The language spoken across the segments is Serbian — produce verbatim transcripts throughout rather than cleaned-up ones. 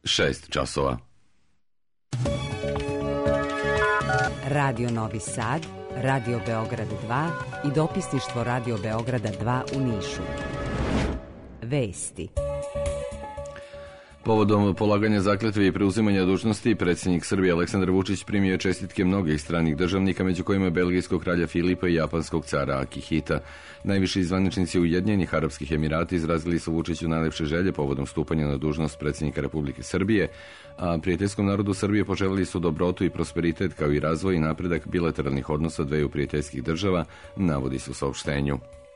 šest časova. Radio Novi Sad, Radio Beograd dva i dopisništvo Radio Beograda dva u Nišu. Vesti. Povodom polaganja zakletve i preuzimanja dužnosti, predsjednik Srbije Aleksandar Vučić primio je čestitke mnogih stranih državnika, među kojima je belgijskog kralja Filipa i japanskog cara Akihita. Najviši zvaničnici Ujedinjenih Arapskih Emirata izrazili su Vučiću najlepše želje povodom stupanja na dužnost predsjednika Republike Srbije, a prijateljskom narodu Srbije poželili su dobrotu i prosperitet kao i razvoj i napredak bilateralnih odnosa dveju prijateljskih država, navodi se u saopštenju.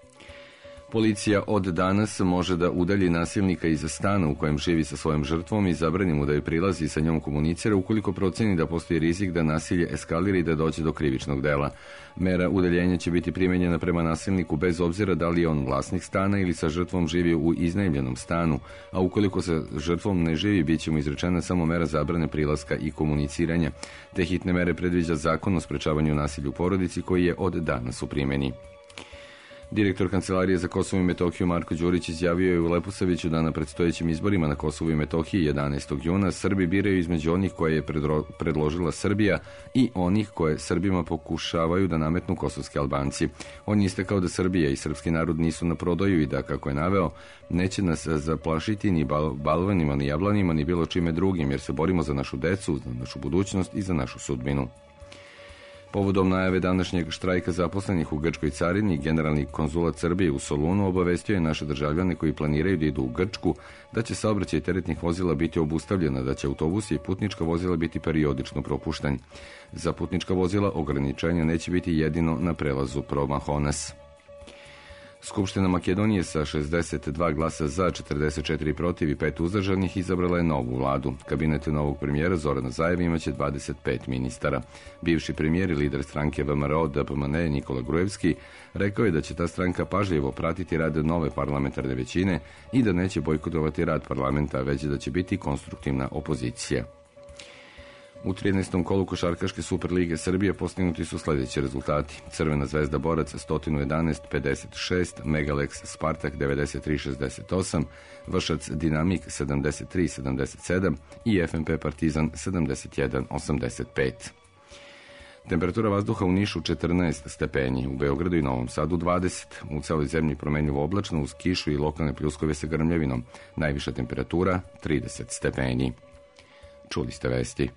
Policija od danas može da udalji nasilnika iz stana u kojem živi sa svojom žrtvom i zabrani mu da joj prilazi i sa njom komunicira ukoliko proceni da postoji rizik da nasilje eskalira i da dođe do krivičnog dela. Mera udaljenja će biti primenjena prema nasilniku bez obzira da li je on vlasnik stana ili sa žrtvom živi u iznajmljenom stanu, a ukoliko sa žrtvom ne živi, bit će mu izrečena samo mera zabrane prilaska i komuniciranja. Te hitne mere predviđa Zakon o sprečavanju nasilja u porodici koji je od danas u primjeni. Direktor Kancelarije za Kosovo i Metohiju Marko Đurić izjavio je u Leposaviću da na predstojećim izborima na Kosovu i Metohiji jedanaestog juna Srbi biraju između onih koje je predložila Srbija i onih koje Srbima pokušavaju da nametnu kosovski Albanci. On je istakao da Srbija i srpski narod nisu na prodaju i da, kako je naveo, neće nas zaplašiti ni balvanima, ni jablanima, ni bilo čime drugim, jer se borimo za našu decu, za našu budućnost i za našu sudbinu. Povodom najave današnjeg štrajka zaposlenih u Grčkoj carini, generalni konzulat Srbije u Solunu obavestio je naše državljane koji planiraju da idu u Grčku da će saobraćaj teretnih vozila biti obustavljena, da će autobusi i putnička vozila biti periodično propušteni. Za putnička vozila ograničenja neće biti jedino na prelazu Promahonas. Skupština Makedonije sa šezdeset dva glasa za, četrdeset četiri protiv i pet uzdržanih izabrala je novu vladu. Kabinet novog premijera Zorana Zajeva imaće dvadeset pet ministara. Bivši premijer i lider stranke V M R O D P M N Nikola Grujevski rekao je da će ta stranka pažljivo pratiti rad nove parlamentarne većine i da neće bojkotovati rad parlamenta, već da će biti konstruktivna opozicija. U trinaestom kolu košarkaške Superlige Srbije postignuti su sljedeći rezultati. Crvena zvezda Borac sto jedanaest pedeset šest, Megalex Spartak devedeset tri šezdeset osam, Vršac Dinamik sedamdeset tri sedamdeset sedam i F M P Partizan sedamdeset jedan osamdeset pet. Temperatura vazduha u Nišu četrnaest stepeni, u Beogradu i Novom Sadu dvadeset, u celoj zemlji promenljivo oblačno uz kišu i lokalne pljuskove sa grmljavinom. Najviša temperatura trideset stepeni. Čuli ste vesti.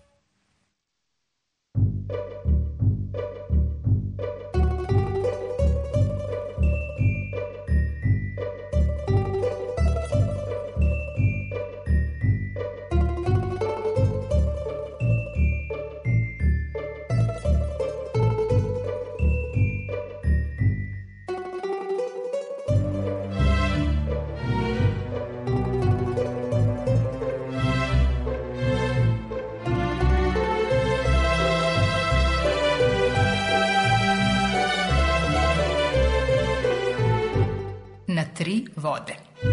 Na tri vode.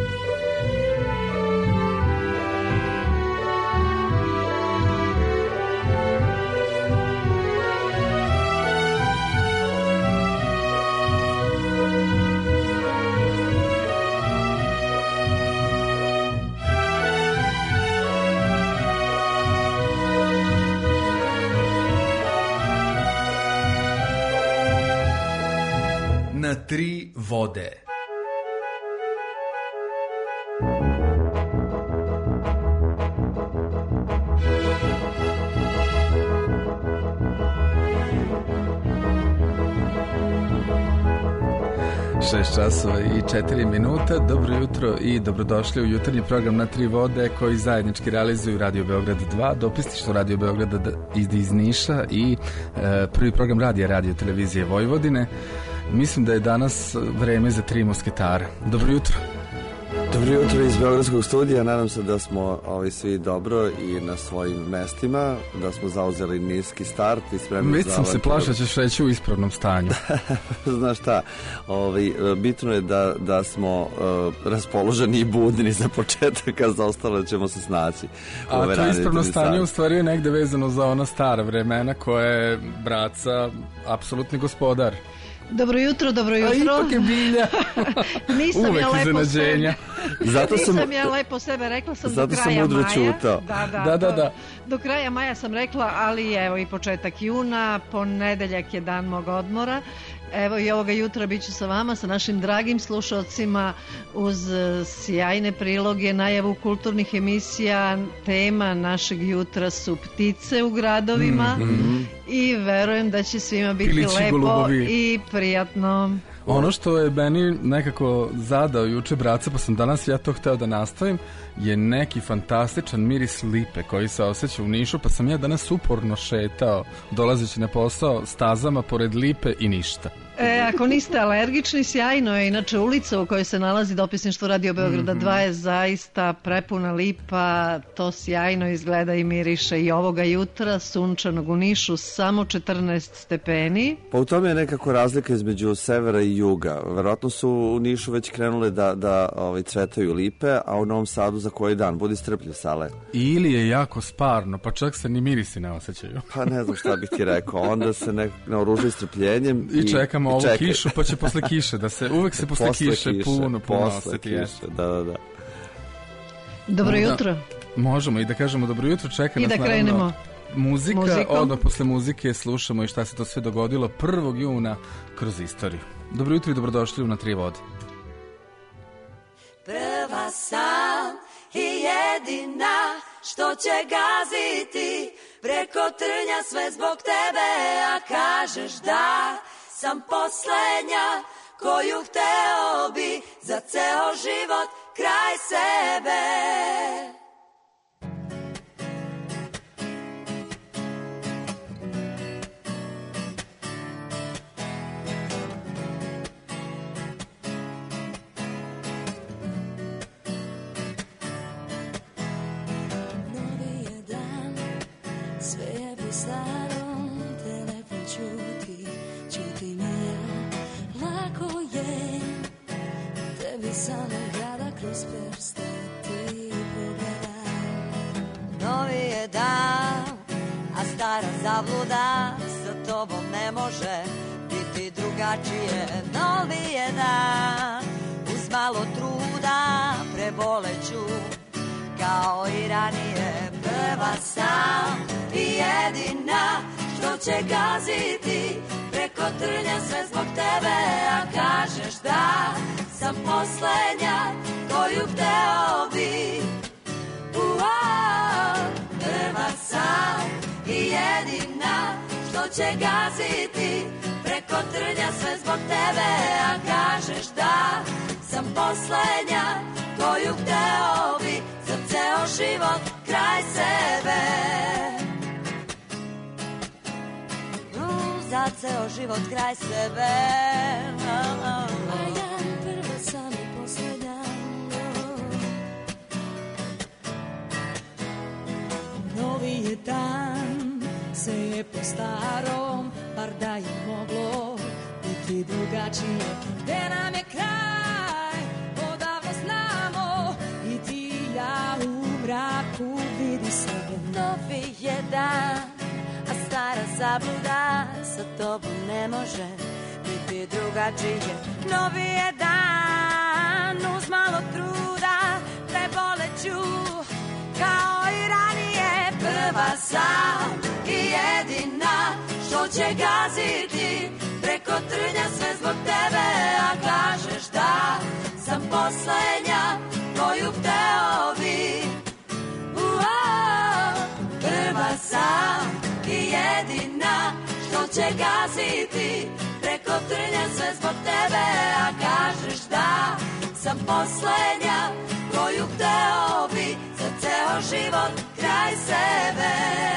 Na tri vode. šest časova i četiri minuta. Dobro jutro i dobrodošli u jutarnji program Na tri vode koji zajednički realizuju Radio Beograd dva, dopisništvo Radio Beograda iz Niša i e, prvi program radija Radio Televizije Vojvodine. Mislim da je danas vreme za tri mosketara. Dobro jutro. Dobro jutro iz Beogradskog studija. Nadam se da smo ovi svi dobro i na svojim mestima, da smo zauzeli niski start i spremni za... Već sam se plašao, ćeš reći u ispravnom stanju. Znaš šta, ovi, bitno je da, da smo uh, raspoloženi i budni za početak, a za ostalo ćemo se snaći. A to ispravno stanje u stvari je negde vezano za ona stara vremena koja je Braca apsolutni gospodar. Dobro jutro, dobro jutro. A ipak je Bilja. Nisam Uvek ja lepo iznenađenja. Zato sam, Nisam ja lepo sebe, rekla sam zato do kraja sam mudro maja. čutao. Da, da, Da, da, to- da. Do kraja maja sam rekla, ali evo i početak juna, ponedeljak je dan mog odmora. Evo i ovoga jutra bit ću sa vama, sa našim dragim slušalcima uz e, sjajne priloge, najavu kulturnih emisija. Tema našeg jutra su ptice u gradovima i verujem da će svima biti Pilići lepo golubovi. i prijatno. Ono što je meni nekako zadao juče braca, pa sam danas ja to hteo da nastavim, je neki fantastičan miris lipe koji se osjeća u Nišu, pa sam ja danas uporno šetao, dolazeći na posao stazama pored lipe i ništa. E, ako niste alergični, sjajno je. Inače, ulica u kojoj se nalazi dopisništvo Radio Beograda dva je zaista prepuna lipa. To sjajno izgleda i miriše i ovoga jutra, sunčanog u Nišu, samo četrnaest stepeni. Pa u tome je nekako razlika između severa i juga. Verovatno su u Nišu već krenule da, da ovaj, cvetaju lipe, a u Novom Sadu za koji dan. Budi strpljiv, Sale. Ili je jako sparno, pa čak se ni mirisi ne osjećaju. Pa ne znam šta bih ti rekao. Onda se ne, naoružuje strpljenjem. I čekamo ovu čekaj. kišu, pa će posle kiše da se, uvek se posle, Posle kiše, puno, puno posle osjeti. kiše, jeste. da, da, da. Dobro Da. jutro. Možemo i da kažemo dobro jutro, čeka I nas da naravno krenemo. muzika, Muzikom. odmah posle muzike slušamo i šta se to sve dogodilo prvog juna kroz istoriju. Dobro jutro i dobrodošli u Na tri vode. Prva sam i jedina što će gaziti preko trnja sve zbog tebe, a kažeš da sam poslednja koju hteo bi za ceo život kraj sebe. Novi je dan, sve je po starom, telefon čuti, čuti mi ja. Lako je, tebi samo gleda kroz prste ti pogledam. Novi je dan, a stara zabluda sa tobom ne može biti drugačije. Novi je dan, uz malo truda preboleću kao i ranije. Prva sam i jedina što će gaziti preko trnja sve zbog tebe, a kažeš da sam poslednja koju hteo bi. Ua, prva sam i jedina što će gaziti preko trnja sve zbog tebe, a kažeš da sam poslednja koju hteo bi za ceo život kraj sebe. Mm, za ceo život kraj sebe. A ja prva sam i poslednja. Novi je dan, sve je po starom, bar da je moglo biti drugačije. Gde nam je kraj, odavno znamo, i ti i ja u mraku vidi sebe. Novi je dan, a stara zabluda sa tobom ne može biti drugačije. Novi je dan, uz malo truda preboleću kao i ranije. Prva sam i jedina što će gaziti preko trnja sve zbog tebe, a kažeš da sam poslednja koju hteo bi. Ua, prva sam i jedina što će gaziti preko trnja sve zbog tebe, a kažeš da sam poslednja koju hteo bi za ceo život kraj sebe.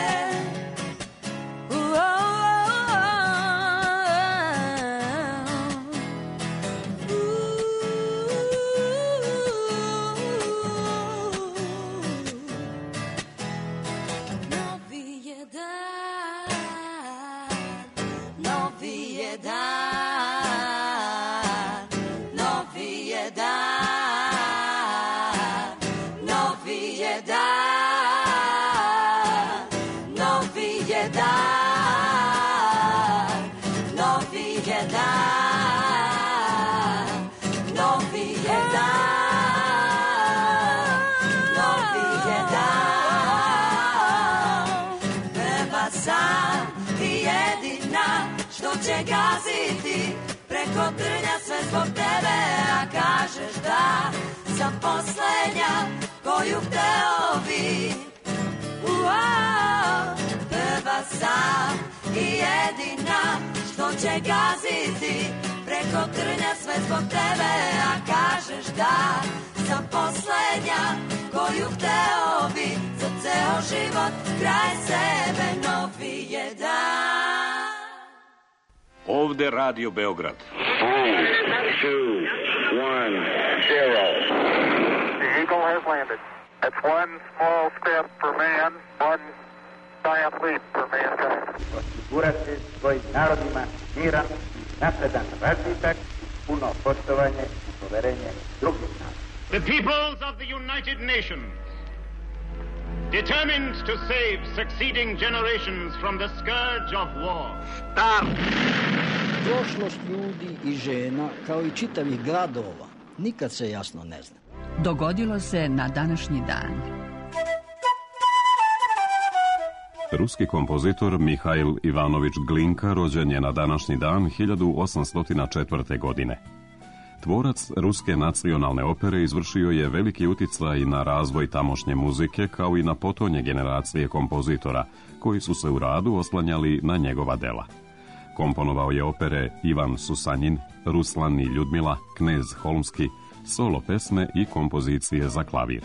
Novi je dan, novi je dan, novi je dan, novi je dan, će gaziti preko trnja sve zbog tebe, a kažeš da sam posljednja koju hteo bi. Uau, prva sam i jedina što će gaziti preko trnja sve zbog tebe, a kažeš da sam posljednja koju hteo bi za ceo život kraj sebe novi jedan. Ovde Radio Beograd. three, two, one, zero. The Eagle has landed. That's one small step for man, one giant leap for mankind. Osigurati svojim narodima miran, napredan razvitak, puno poštovanje i poverenje drugih naroda. The peoples of the United Nations, determined to save succeeding generations from the scourge of war. Start! Prošlost ljudi i žena, kao i čitavih gradova, nikad se jasno ne zna. Dogodilo se na današnji dan. Ruski kompozitor Mihail Ivanović Glinka rođen je na današnji dan hiljadu osamsto četvrte. godine. Tvorac ruske nacionalne opere izvršio je veliki uticaj na razvoj tamošnje muzike kao i na potonje generacije kompozitora koji su se u radu oslanjali na njegova dela. Komponovao je opere Ivan Susanjin, Ruslan i Ljudmila, Knez Holmski, solo pesme i kompozicije za klavir.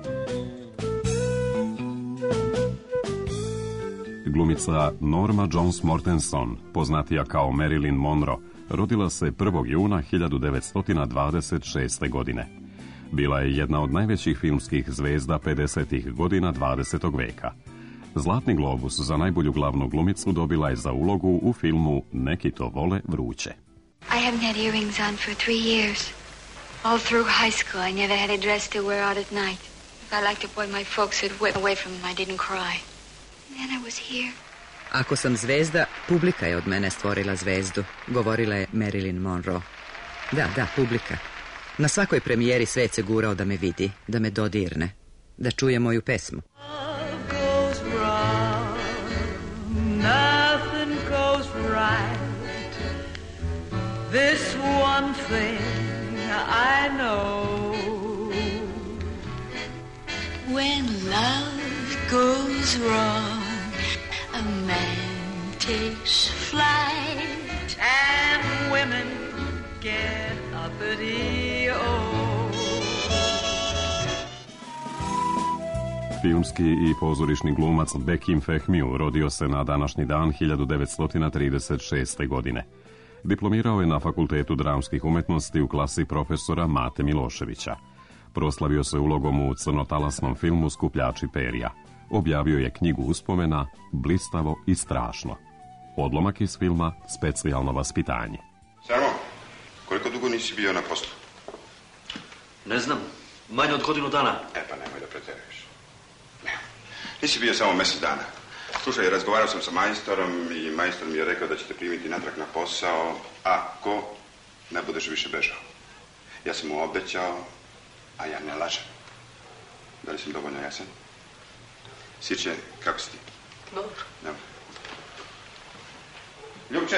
Glumica Norma Jones Mortenson, poznatija kao Marilyn Monroe, rodila se prvog juna hiljadu devetsto dvadeset šeste. godine. Bila je jedna od najvećih filmskih zvezda pedesetih godina dvadesetog veka. Zlatni globus za najbolju glavnu glumicu dobila je za ulogu u filmu Neki to vole vruće. I haven't had earrings on for three years. All through high school I never had a dress to wear out at night. If I liked a boy, my folks would whip away from him. I didn't cry. And then I was here. Ako sam zvezda, publika je od mene stvorila zvezdu, govorila je Marilyn Monroe. Da, da, publika. Na svakoj premijeri svet se gurao da me vidi, da me dodirne, da čuje moju pesmu. Nothing goes right. This one thing I know. When love goes wrong, a man takes flight, and women get uppity. Oh. Filmski i pozorišni glumac Bekim Fehmiu rodio se na današnji dan hiljadu devetsto trideset šeste. godine. Diplomirao je na Fakultetu dramskih umetnosti u klasi profesora Mate Miloševića. Proslavio se ulogom u crnotalasnom filmu Skupljači perja. Objavio je knjigu uspomena Blistavo i strašno. Odlomak iz filma Specijalno vaspitanje. Samo, koliko dugo nisi bio na poslu? Ne znam, manje od godinu dana. E pa nemoj da preteruješ. Ne, nisi bio samo mjesec dana. Slušaj, razgovarao sam sa majstorom i majstor mi je rekao da ćete primiti natrag na posao ako ne budeš više bežao. Ja sam mu obećao, a ja ne lažem. Da li sam dovoljno jasan? Sirče, kako si ti? Dobro. Dobro. Ljubče,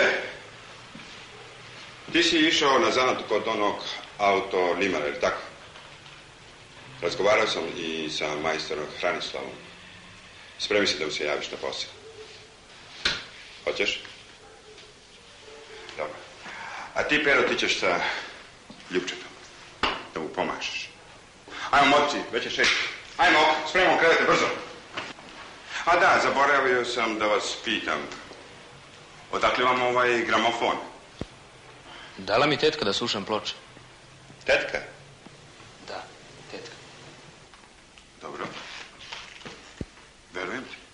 ti si išao na zanat kod onog autolimara, ili tako? Razgovarao sam i sa majstorom Hranislavom. Spremi se da mu se javiš na posao. Hoćeš? Dobro. A ti, Pero, ti ćeš sa Ljubčetom. Da mu pomažeš. Ajmo, moci, već je šest. Ajmo, spremamo krevete, brzo. A da, zaboravio sam da vas pitam. Odakle vam ovaj gramofon? Dala mi tetka da slušam ploče. Tetka? Da, tetka. Dobro. Verujem ti.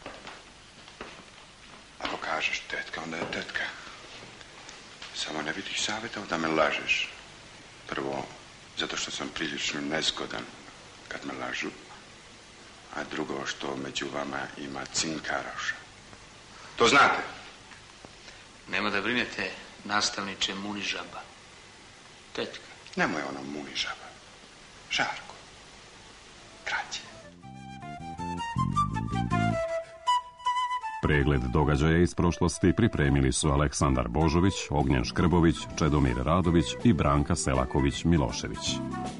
Ako kažeš tetka, onda je tetka. Samo ne bih savjetao da me lažeš. Prvo, zato što sam prilično nezgodan kad me lažu. A drugo, što među vama ima cinkaraša. To znate? Nema da brinete, nastavniče Muni žaba. Tetka. Nemoj ono Muni žaba. Žarko. Kraće. Pregled događaja iz prošlosti pripremili su Aleksandar Božović, Ognjen Škrbović, Čedomir Radović i Branka Selaković-Milošević.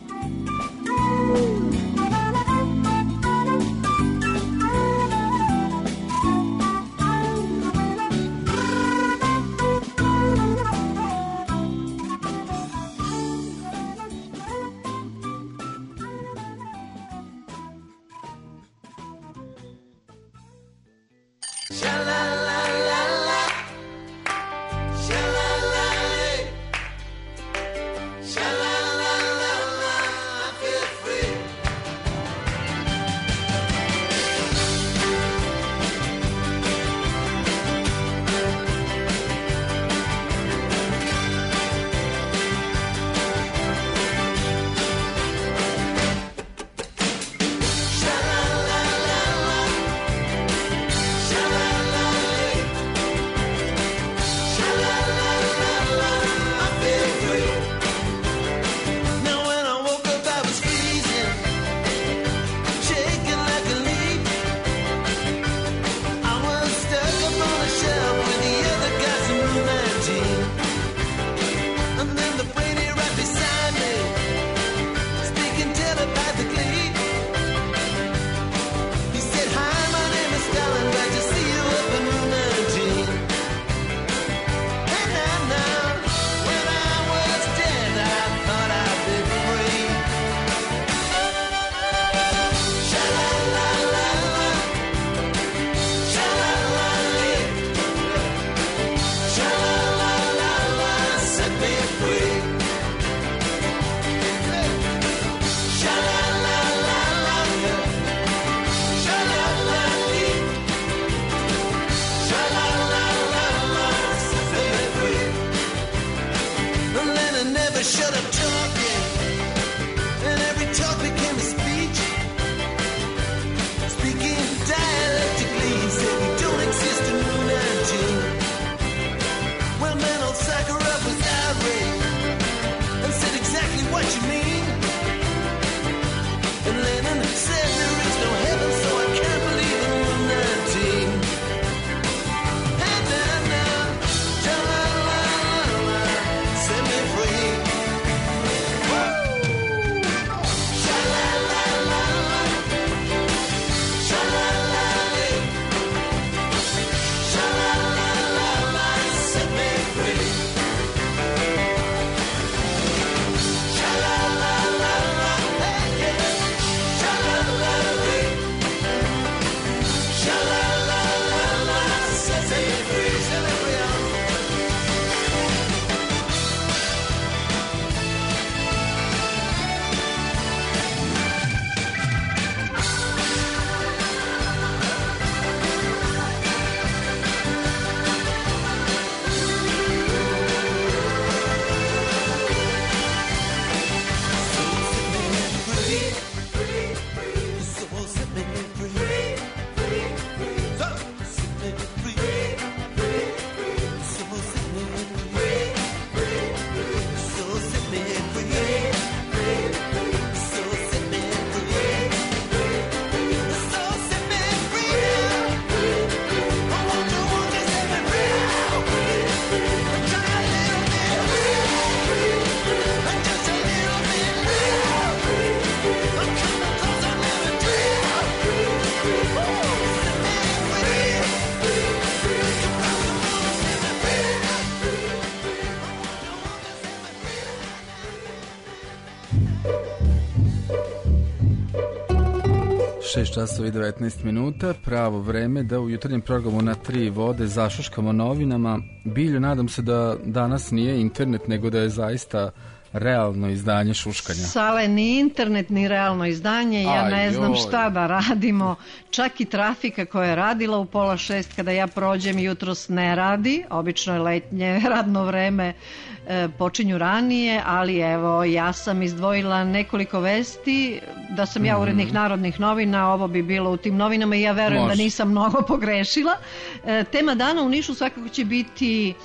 šest časova i devetnaest minuta, pravo vreme da u jutarnjem programu na tri vode zašuškamo novinama. Bilju, nadam se da danas nije internet, nego da je zaista realno izdanje šuškanja. Sale, ni internet, ni realno izdanje, ja Aj, ne znam joj. šta da radimo. Čak i trafika koja je radila u pola šest kada ja prođem jutros ne radi, obično je letnje radno vreme, e, počinju ranije, ali evo, ja sam izdvojila nekoliko vesti, da sam ja urednik Narodnih novina, ovo bi bilo u tim novinama i ja verujem Može. da nisam mnogo pogrešila. E, tema dana u Nišu svakako će biti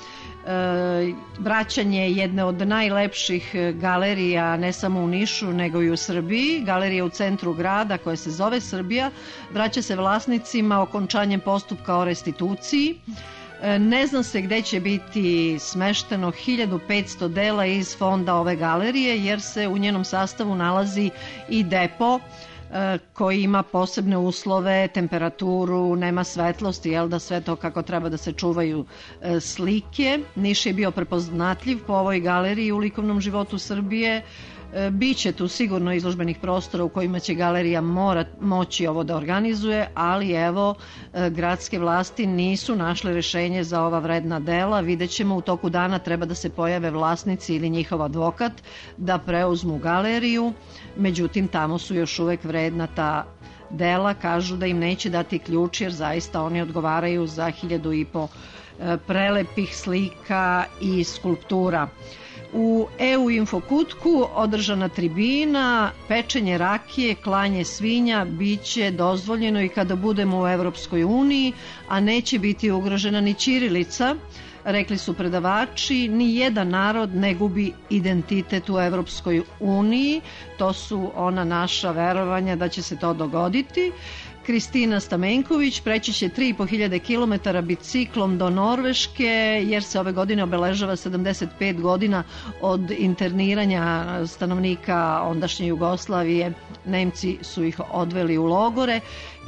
vraćanje jedne od najlepših galerija ne samo u Nišu nego i u Srbiji, galerija u centru grada koja se zove Srbija, vraća se vlasnicima okončanjem postupka o restituciji. Ne zna se gde će biti smešteno hiljadu petsto dela iz fonda ove galerije jer se u njenom sastavu nalazi i depo koji ima posebne uslove, temperaturu, nema svetlosti, jel da sve to kako treba da se čuvaju slike. Niš je bio prepoznatljiv po ovoj galeriji u likovnom životu Srbije. Biće tu sigurno izložbenih prostora u kojima će galerija mora, moći ovo da organizuje, ali evo, gradske vlasti nisu našle rešenje za ova vredna dela. Vidjet ćemo, u toku dana treba da se pojave vlasnici ili njihov advokat da preuzmu galeriju, međutim tamo su još uvek vredna ta dela, kažu da im neće dati ključ jer zaista oni odgovaraju za hiljadu i po prelepih slika i skulptura. U E U Infokutku održana tribina, pečenje rakije, klanje svinja biće dozvoljeno i kada budemo u Evropskoj uniji, a neće biti ugrožena ni ćirilica. Rekli su predavači, ni jedan narod ne gubi identitet u Evropskoj uniji, to su ona naša verovanja da će se to dogoditi. Kristina Stamenković preći će tri i po hiljade kilometara biciklom do Norveške jer se ove godine obeležava sedamdeset pet godina od interniranja stanovnika ondašnje Jugoslavije. Nemci su ih odveli u logore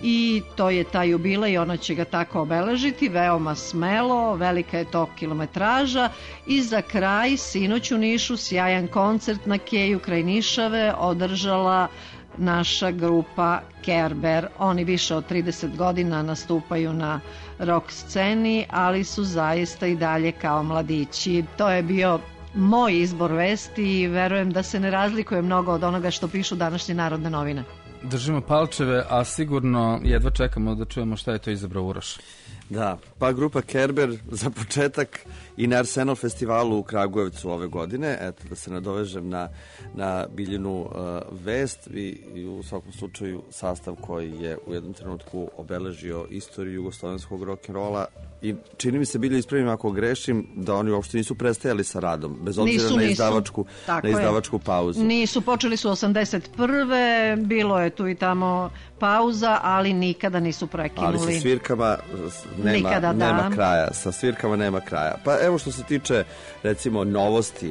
i to je taj jubilej i ona će ga tako obeležiti, veoma smelo, velika je to kilometraža. I za kraj, sinoć u Nišu, sjajan koncert na Keju kraj Nišave održala naša grupa Kerber. Oni više od trideset godina nastupaju na rock sceni, ali su zaista i dalje kao mladići. To je bio moj izbor vesti i verujem da se ne razlikuje mnogo od onoga što pišu današnje Narodne novine. Držimo palčeve, a sigurno jedva čekamo da čujemo šta je to izabrao Uroš. Da, pa grupa Kerber za početak i na Arsenal festivalu u Kragujevcu ove godine. Eto, da se nadovežem na, na Biljinu uh, vest i, i u svakom slučaju sastav koji je u jednom trenutku obeležio istoriju jugoslovenskog rock'n'rolla i čini mi se, Bilje, ispravim ako grešim, da oni uopšte nisu prestajali sa radom, bez obzira nisu, na izdavačku, na izdavačku pauzu. Nisu, počeli su osamdeset prve bilo je tu i tamo pauza, ali nikada nisu prekinuli. Ali sa svirkama nema, nikada, nema kraja, sa svirkama nema kraja. Pa evo što se tiče, recimo, novosti.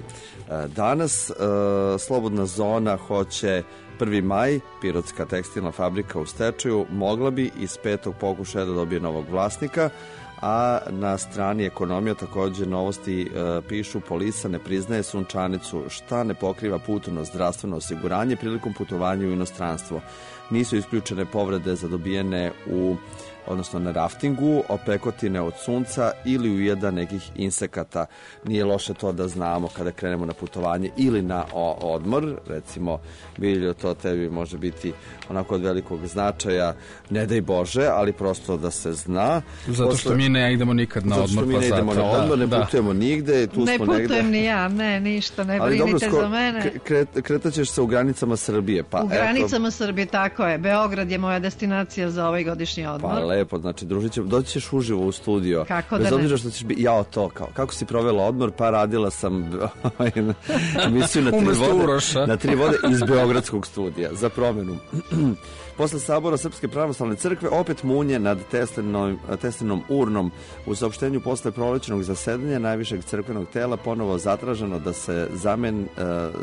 Danas Slobodna zona hoće prvi maj, Pirotska tekstilna fabrika u stečaju, mogla bi iz petog pokušaja da dobije novog vlasnika, a na strani Ekonomija također novosti e, pišu: Polisa ne priznaje sunčanicu, šta ne pokriva putno zdravstveno osiguranje prilikom putovanja u inostranstvo. Nisu isključene povrede zadobijene u odnosno na raftingu, opekotine od sunca ili ujeda nekih insekata. Nije loše to da znamo kada krenemo na putovanje ili na odmor. Recimo, Biljo, to tebi može biti onako od velikog značaja, ne daj Bože, ali prosto da se zna. Zato što Posle... mi ne idemo nikad na odmor. Zato što mi ne idemo na odmor, ne da. putujemo nigde. Tu ne smo putujem negde. Ni ja, ne, ništa, ne ali brinite dobro, za mene. Kret, kretaćeš se u granicama Srbije. Pa, u granicama eto... Srbije, tako je. Beograd je moja destinacija za ovaj godišnji odmor. Pa lepo, znači družit ćemo, doći ćeš uživo u studio. Kako bez da obzira što ćeš biti, ja to, kao, kako si provela odmor, pa radila sam emisiju na tri vode, na tri vode iz Beogradskog studija, za promenu. Posle sabora Srpske pravoslavne crkve opet munje nad Teslinom, Teslinom urnom. U saopštenju posle prolećnog zasedanja najvišeg crkvenog tela ponovo zatraženo da se zamen, uh,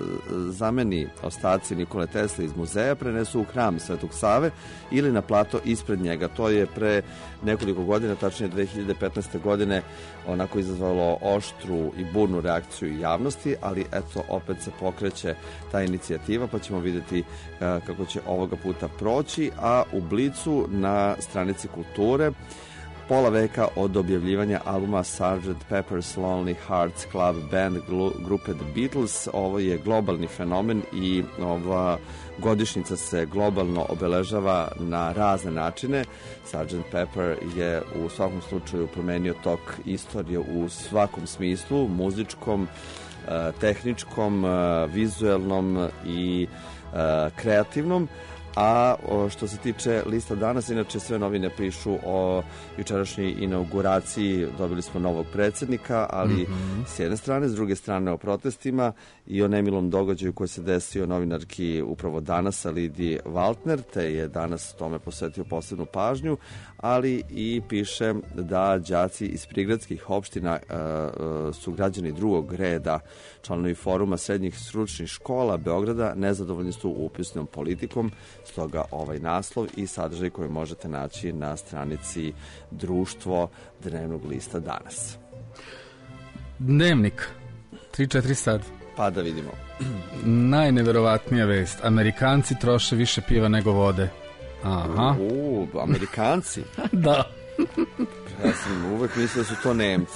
zameni ostaci Nikole Tesle iz muzeja prenesu u hram Svetog Save ili na plato ispred njega. To je pre nekoliko godina, tačnije dve hiljade petnaeste. godine, onako izazvalo oštru i burnu reakciju javnosti, ali eto, opet se pokreće ta inicijativa, pa ćemo vidjeti uh, kako će ovoga puta proći. A u Blicu na stranici kulture pola veka od objavljivanja albuma sergeant Pepper's Lonely Hearts Club Band grupe The Beatles. Ovo je globalni fenomen i ova godišnjica se globalno obeležava na razne načine. sergeant Pepper je u svakom slučaju promenio tok istorije u svakom smislu, muzičkom, tehničkom, vizuelnom i kreativnom. A o, što se tiče lista danas, inače sve novine pišu o jučerašnjoj inauguraciji, dobili smo novog predsjednika, ali mm-hmm. s jedne strane, s druge strane o protestima i o nemilom događaju koji se desio novinarki upravo danas, Lidiji Valtner, te je danas tome posvetio posebnu pažnju, ali i piše da đaci iz prigradskih opština e, e, su građani drugog reda, članovi foruma srednjih stručnih škola Beograda nezadovoljni su upisnom politikom, stoga ovaj naslov i sadržaj koji možete naći na stranici Društvo dnevnog lista danas. Dnevnik, tri četiri sad. Pa da vidimo. Najneverovatnija vest. Amerikanci troše više piva nego vode. Aha. U, Amerikanci? Da. Ja sam uvek mislio da su to Nemci.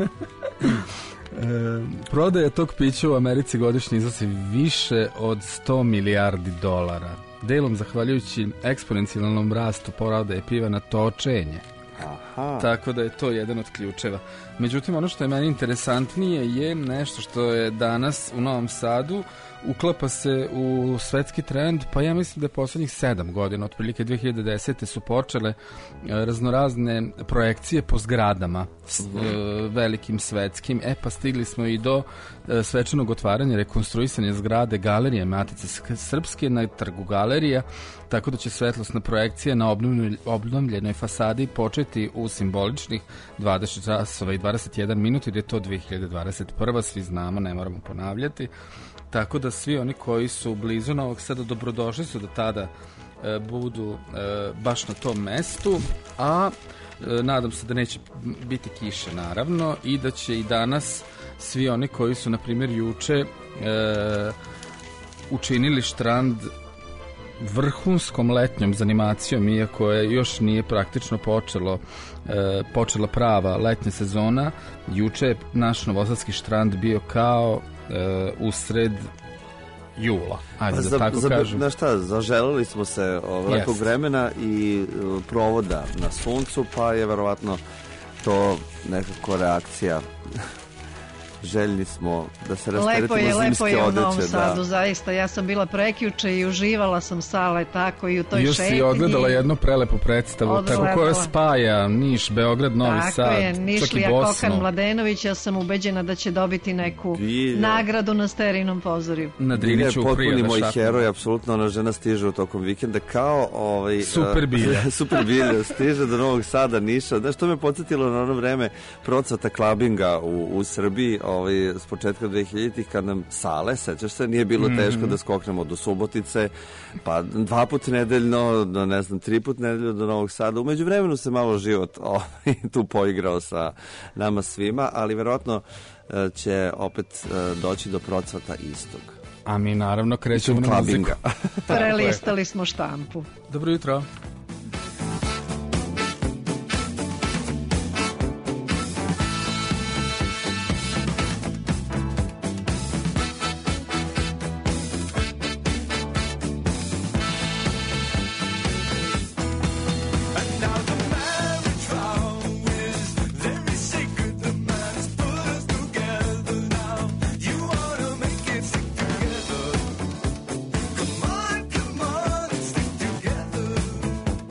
E, prodaja tog pića u Americi godišnje iznosi više od sto milijardi dolara. Delom zahvaljujući eksponencijalnom rastu prodaje piva na točenje. Aha. Tako da je to jedan od ključeva. Međutim, ono što je meni interesantnije je nešto što je danas u Novom Sadu, uklapa se u svetski trend, pa ja mislim da je poslednjih sedam godina, otprilike dve hiljade desete su počele raznorazne projekcije po zgradama s, uh, velikim svetskim. E pa stigli smo i do uh, svečanog otvaranja, rekonstruisanja zgrade Galerije Matice Srpske na trgu Galerija, tako da će svetlosna projekcija na obnovljenoj fasadi početi u simboličnih dvadeset časova i dvadeset jedan minut, jer je to dve hiljade dvadeset prva, svi znamo, ne moramo ponavljati. Tako da svi oni koji su blizu Novog Sada dobrodošli su da tada e, budu e, baš na tom mestu, a e, nadam se da neće biti kiše naravno i da će i danas svi oni koji su na primjer juče e, učinili štrand vrhunskom letnjom zanimacijom, iako je još nije praktično počelo e, počela prava letnja sezona, juče je naš novosadski štrand bio kao e, usred jula, ajde da za, tako za, kažem. Znaš šta, zaželili smo se ovakvog yes. vremena i uh, provoda na suncu, pa je verovatno to nekako reakcija. Željni smo da se rasteretimo zimske odeće. Lepo je, lepo je u Novom Sadu, da. Zaista. Ja sam bila prekjuče i uživala sam sale tako i u toj još šetnji. Još si odgledala jednu prelepu predstavu, Odlepo. Tako koja spaja Niš, Beograd, Novi tako Sad, je, Nišlija Kokan Mladenović, ja sam ubeđena da će dobiti neku Bilja. nagradu na Sterinom pozorju. Na Driniću u potpuni moj heroj, apsolutno ona žena stiže u tokom vikenda kao ovaj, super bilja. Uh, super bilja, stiže do Novog Sada, Niša. Znaš, to me podsjetilo na ono vreme procvata klabinga u, u Srbiji, ovaj, s početka dve hiljaditih kad nam sale, sećaš se, nije bilo mm-hmm. teško da skoknemo do Subotice, pa dva put nedeljno, do, ne znam, tri put nedeljno do Novog Sada. Umeđu vremenu se malo život ovaj, tu poigrao sa nama svima, ali verovatno će opet doći do procvata istog. A mi naravno krećemo na muziku. Prelistali smo štampu. Dobro jutro. Come on, come on, stick together.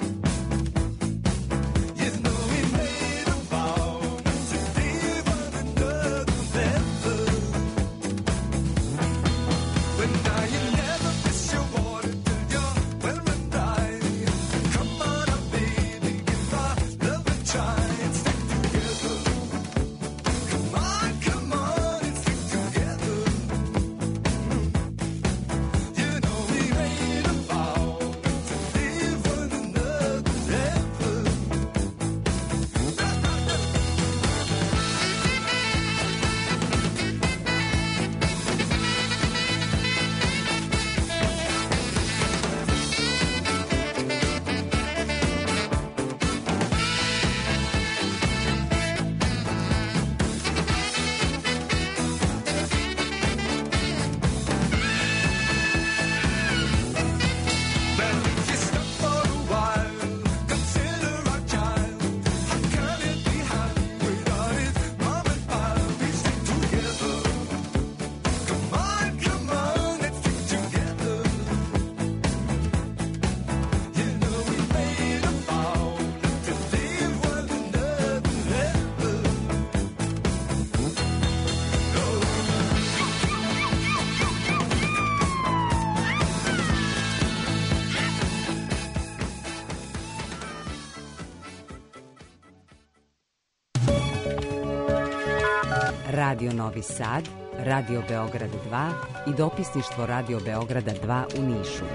Radio Novi Sad, Radio Beograd dva i dopisništvo Radio Beograda dva u Nišu.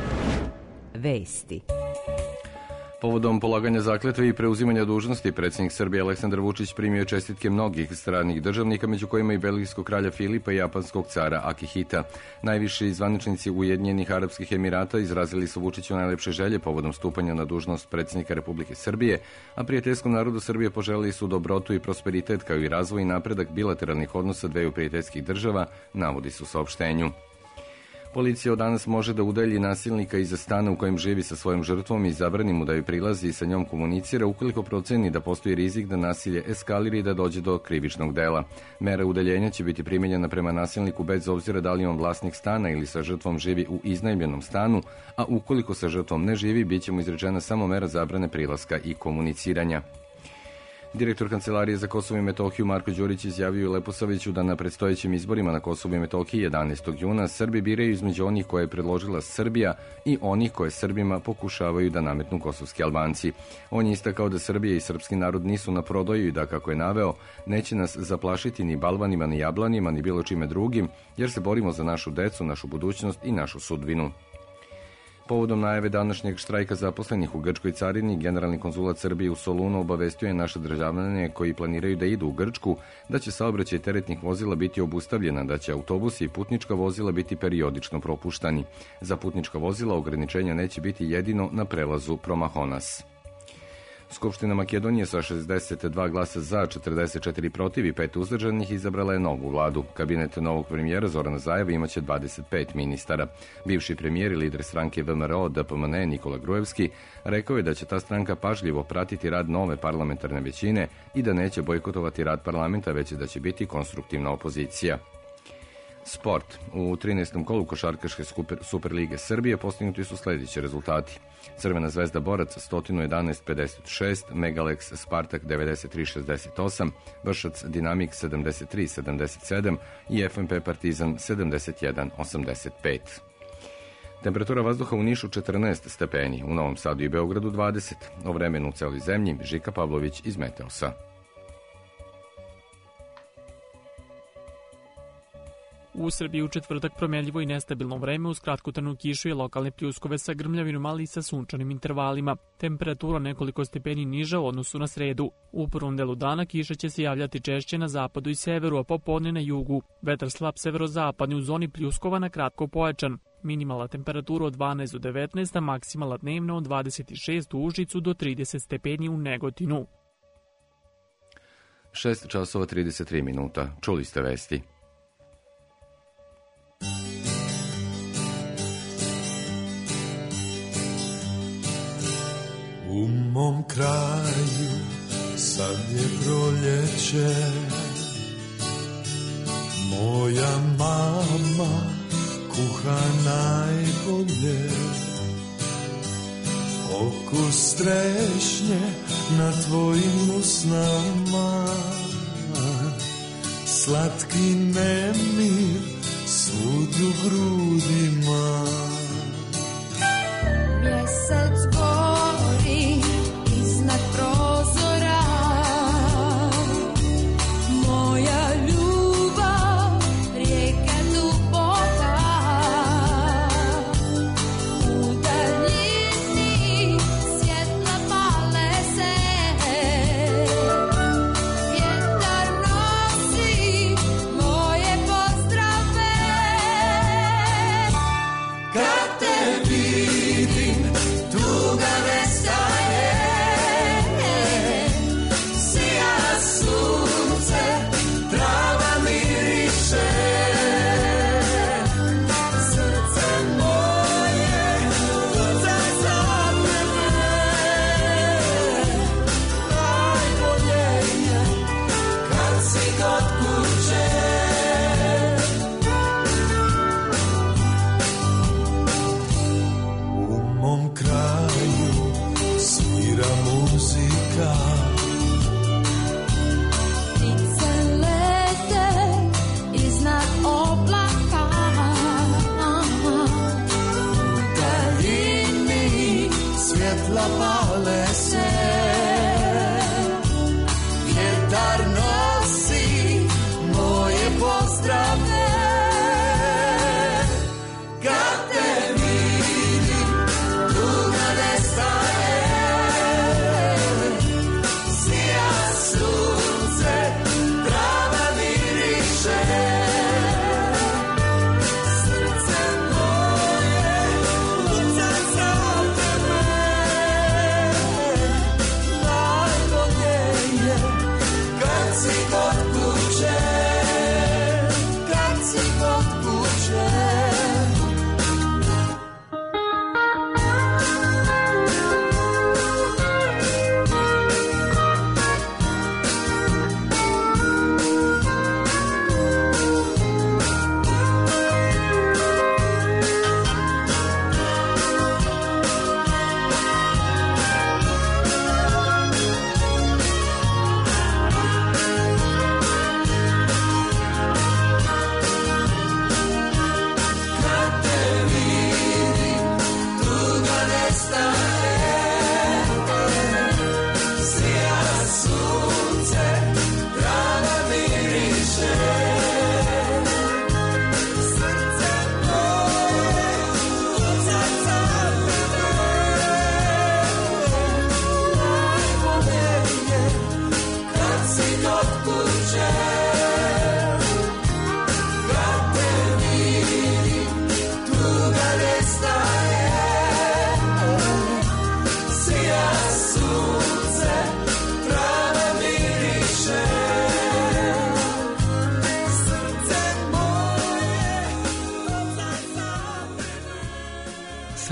Vesti. Povodom polaganja zakletve i preuzimanja dužnosti, predsjednik Srbije Aleksandar Vučić primio čestitke mnogih stranih državnika, među kojima i belgijskog kralja Filipa i japanskog cara Akihita. Najviši zvaničnici Ujedinjenih Arapskih Emirata izrazili su Vučiću najlepše želje povodom stupanja na dužnost predsjednika Republike Srbije, a prijateljskom narodu Srbije poželili su dobrotu i prosperitet kao i razvoj i napredak bilateralnih odnosa dveju prijateljskih država, navodi su u saopštenju. Policija od danas može da udalji nasilnika iza stana u kojem živi sa svojom žrtvom i zabrani mu da joj prilazi i sa njom komunicira ukoliko proceni da postoji rizik da nasilje eskalira i da dođe do krivičnog dela. Mera udaljenja će biti primenjena prema nasilniku bez obzira da li on vlasnik stana ili sa žrtvom živi u iznajmljenom stanu, a ukoliko sa žrtvom ne živi, bit će mu izrečena samo mera zabrane prilaska i komuniciranja. Direktor Kancelarije za Kosovo i Metohiju Marko Đurić izjavio Leposaviću da na predstojećim izborima na Kosovu i Metohiji jedanaestog juna Srbi biraju između onih koje je predložila Srbija i onih koje Srbima pokušavaju da nametnu kosovski Albanci. On je istakao da Srbija i srpski narod nisu na prodaju i da, kako je naveo, neće nas zaplašiti ni balvanima, ni jablanima, ni bilo čime drugim, jer se borimo za našu decu, našu budućnost i našu sudbinu. Povodom najave današnjeg štrajka zaposlenih u Grčkoj carini, generalni konzulat Srbije u Solunu obavestio je naše državljane koji planiraju da idu u Grčku da će saobraćaj teretnih vozila biti obustavljena, da će autobusi i putnička vozila biti periodično propuštani. Za putnička vozila ograničenja neće biti jedino na prelazu Promahonas. Skupština Makedonije sa šezdeset dva glasa za, četrdeset četiri protiv i pet uzdržanih izabrala je novu vladu. Kabinet novog premijera Zorana Zajeva imaće dvadeset pet ministara. Bivši premijer i lider stranke V M R O D P M N Nikola Grujevski rekao je da će ta stranka pažljivo pratiti rad nove parlamentarne većine i da neće bojkotovati rad parlamenta, već da će biti konstruktivna opozicija. Sport. U trinaestom kolu košarkaške Superlige Srbije postignuti su sljedeći rezultati. Crvena zvezda Borac sto jedanaest pedeset šest, Megalex Spartak devedeset tri šezdeset osam, Vršac Dinamik sedamdeset tri sedamdeset sedam i F M P Partizan sedamdeset jedan osamdeset pet. Temperatura vazduha u Nišu četrnaest stepeni, u Novom Sadu i Beogradu dvadeset. O vremenu u celoj zemlji Žika Pavlović iz Meteosa. U Srbiji u četvrtak promjenljivo i nestabilno vreme uz kratkotrajnu kišu i lokalne pljuskove sa grmljavinom, ali i sa sunčanim intervalima. Temperatura nekoliko stepeni niža u odnosu na sredu. U prvom delu dana kiša će se javljati češće na zapadu i severu, a popodne na jugu. Vetar slab severozapadni u zoni pljuskova na kratko pojačan. Minimalna temperatura od dvanaest do devetnaest, a maksimalna dnevna od dvadeset šest u Užicu do trideset stepeni u Negotinu. šest časova trideset tri minuta. Čuli ste vesti. U mom kraju sad je proljeće, moja mama kuha najbolje, okus trešnje na tvojim usnama, slatki nemir svud u grudima. Mjesec gori iznad prozora, moja ljubav rijeka duboko. Kad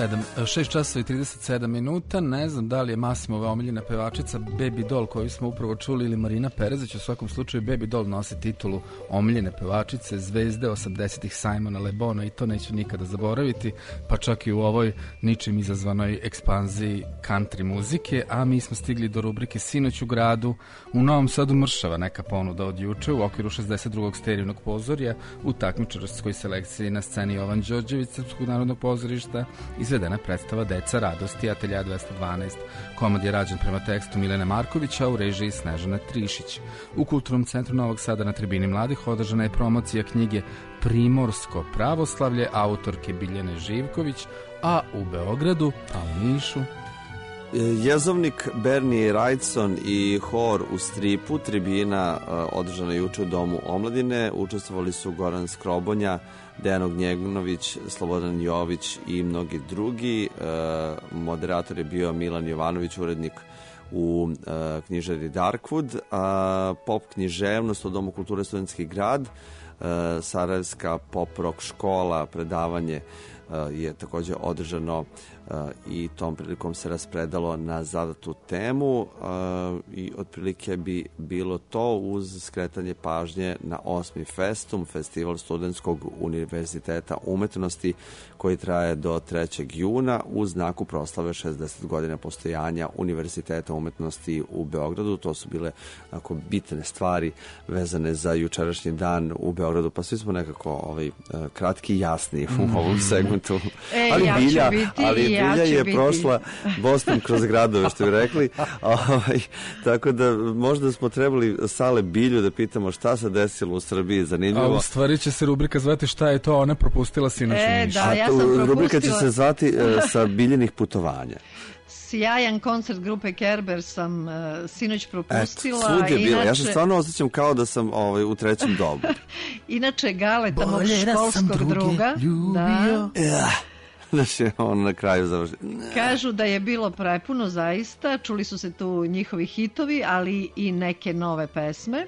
šest časova i trideset sedam minuta. Ne znam da li je Masimova omiljena pevačica Baby Doll koju smo upravo čuli ili Marina Perezić. U svakom slučaju Baby Doll nosi titulu omiljene pevačice zvezde osamdesetih Simona Le Bona i to neću nikada zaboraviti, pa čak i u ovoj ničim izazvanoj ekspanziji country muzike. A mi smo stigli do rubrike Sinoć u gradu. U Novom Sadu mršava neka ponuda od juče u okviru šezdeset drugog sterijnog pozorja u takmičarskoj selekciji na sceni Jovan Đorđević Srpskog narodnog pozorišta izvedena predstava Deca radosti Atelja dvesta dvanaest. Komad je rađen prema tekstu Milene Markovića, u režiji Snežana Trišić. U Kulturnom centru Novog Sada na tribini mladih održana je promocija knjige Primorsko pravoslavlje autorke Biljane Živković, a u Beogradu, a u Nišu Jezovnik Bernie Wrightson i hor u stripu Tribina održana juče u Domu omladine. Učestvovali su Goran Skrobonja, Dejan Ognjenović, Slobodan Jović i mnogi drugi. Moderator je bio Milan Jovanović, urednik u knjižari Darkwood. Pop književnost u Domu kulture Studentski grad, Sarajevska pop rock škola, predavanje je također održano i tom prilikom se raspredalo na zadatu temu i otprilike bi bilo to uz skretanje pažnje na osmi Festum, festival Studentskog univerziteta umetnosti koji traje do trećeg juna u znaku proslave šezdeset godina postojanja Univerziteta umetnosti u Beogradu. To su bile onako bitne stvari vezane za jučerašnji dan u Beogradu, pa svi smo nekako ovaj, kratki i jasni u ovom segmentu. E, ali ja bilja, biti, ali bilja ja je biti. prošla Boston kroz gradove, što bi rekli. Ovaj, tako da možda smo trebali Sale Bilju da pitamo šta se desilo u Srbiji, zanimljivo. A u stvari će se rubrika zvati šta je to, ona propustila sinoć e, u Nišu. Da, ja sam propustila. Rubrika će se zvati uh, sa Biljenih putovanja. Sjajan koncert grupe Kerber sam uh, sinoć propustila. Eto, svud je inače, bilo. Ja se stvarno osjećam kao da sam ovaj, u trećem dobu. Inače, Galeta, mog školskog druga. Da. Znači, on na kraju završi. Kažu da je bilo prepuno zaista. Čuli su se tu njihovi hitovi, ali i neke nove pesme.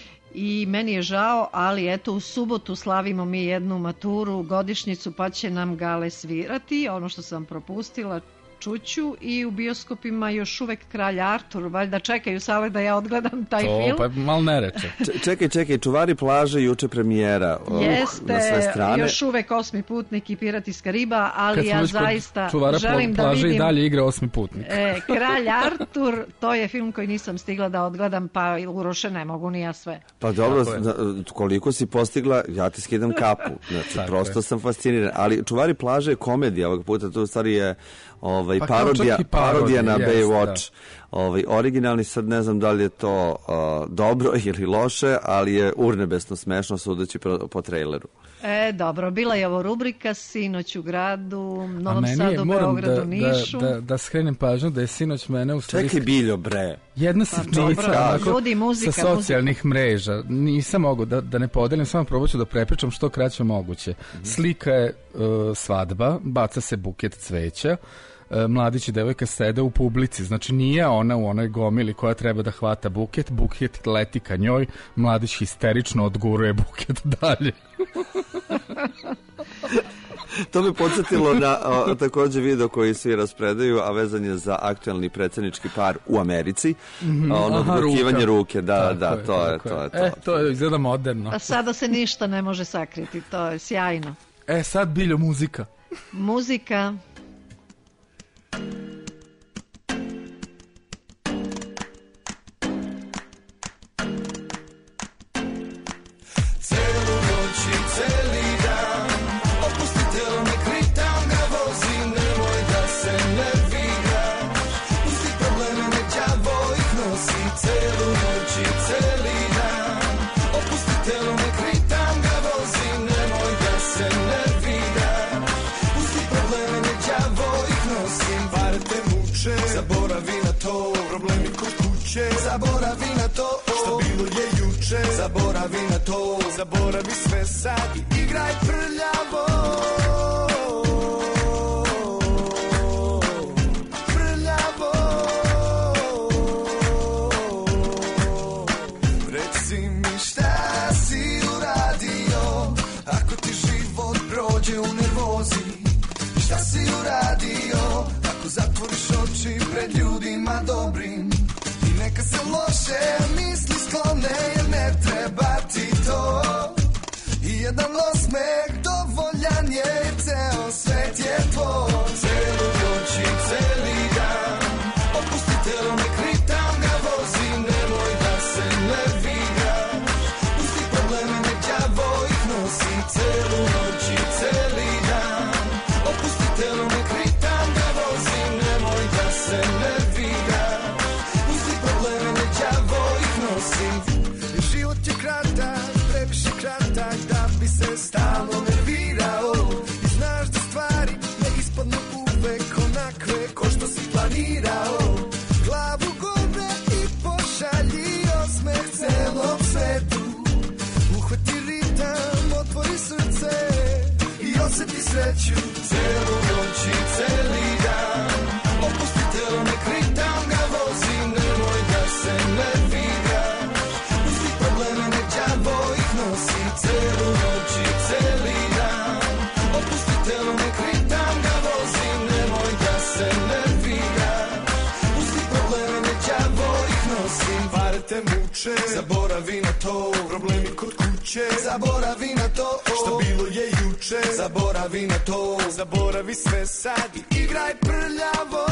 I meni je žao, ali eto u subotu slavimo mi jednu maturu, godišnjicu, pa će nam Gale svirati. Ono što sam propustila, čuću. I u bioskopima još uvek Kralj Artur, valjda čekaju Sale da ja odgledam taj to, film. Pa mal ne reče. Čekaj, čekaj, Čuvari plaže juče premijera. Jeste, na sve strane. Još uvek Osmi putnik i Pirat iz Kariba, ali ja zaista želim da plaže vidim... i dalje igra Osmi putnik. E, Kralj Artur, to je film koji nisam stigla da odgledam, pa Uroše ne mogu ni ja sve. Pa dobro, koliko si postigla, ja ti skidam kapu. Znači, prosto je. Sam fasciniran. Ali Čuvari plaže je komedija ovog puta, to u stvari je ovaj, pa parodija, parodija na jest, Baywatch. Ovaj, originalni, sad ne znam da li je to uh, dobro ili loše, ali je urnebesno smešno sudeći po, po traileru. E, dobro, bila je ovo rubrika Sinoć u gradu, Novom Sadu, Beogradu, da, Nišu. Da, da, da skrenem pažnju da je sinoć mene u stvari... Čekaj, Biljo, bre. Jedna sitnica pa, ljudi, muzika, sa socijalnih muzika. Mreža. Nisam mogu da, da ne podelim, samo probat ću da prepričam što kraće moguće. Mm-hmm. Slika je uh, svadba, baca se buket cveća, mladić i devojka sede u publici, znači nije ona u onoj gomili koja treba da hvata buket, buket leti ka njoj, mladić histerično odguruje buket dalje. To me podsjetilo na o, također video koji svi raspredaju, a vezan je za aktualni predsjednički par u Americi. Mm-hmm. Ono odbukivanje ruke, da, tako da, je, to, je, to je to. E, to je izgleda moderno. A sada se ništa ne može sakriti, to je sjajno. E, sad Biljo, muzika. Muzika. Zaboravi na to, problemi kod kuće. Zaboravi na to, što bilo je juče. Zaboravi na to, zaboravi sve sad i igraj prljavo. Prljavo. Reci mi šta si uradio, ako ti život prođe u nervozi. Šta si uradio? jedan osmeh dovoljan je, ceo svet je tvoj. Celu noć i celi dan, opusti telo, nek ritam ga vozi, nemoj da se nerviraš, pusti probleme, nek đavo ih nosi. Celu noć i celi dan, opusti telo, nek ritam ga vozi, nemoj da se nerviraš, pusti probleme, nek đavo ih nosi. Život je kratak, previše kratak da bi se stalno nervirao, i znaš da stvari ne ispadnu uvek onakve ko što si planirao. Glavu gore i pošalji osmeh celom svetu, uhvati ritam, otvori srce i osjeti sreću. Celu noć i celi dan, opusti telo, nek ritam ga vozi, nemoj da se nerviraš, pusti probleme, nek đavo ih nosi. Celu noć i celi dan, opusti telo, nek ritam ga vozi, nemoj da se nerviraš, pusti probleme, nek đavo ih nosi. Pare te muče, zaboravi na to, problemi kod kuće, zaboravi na to, šta bilo je juče, zaboravi na to, zaboravi sve sad i igraj prljavo.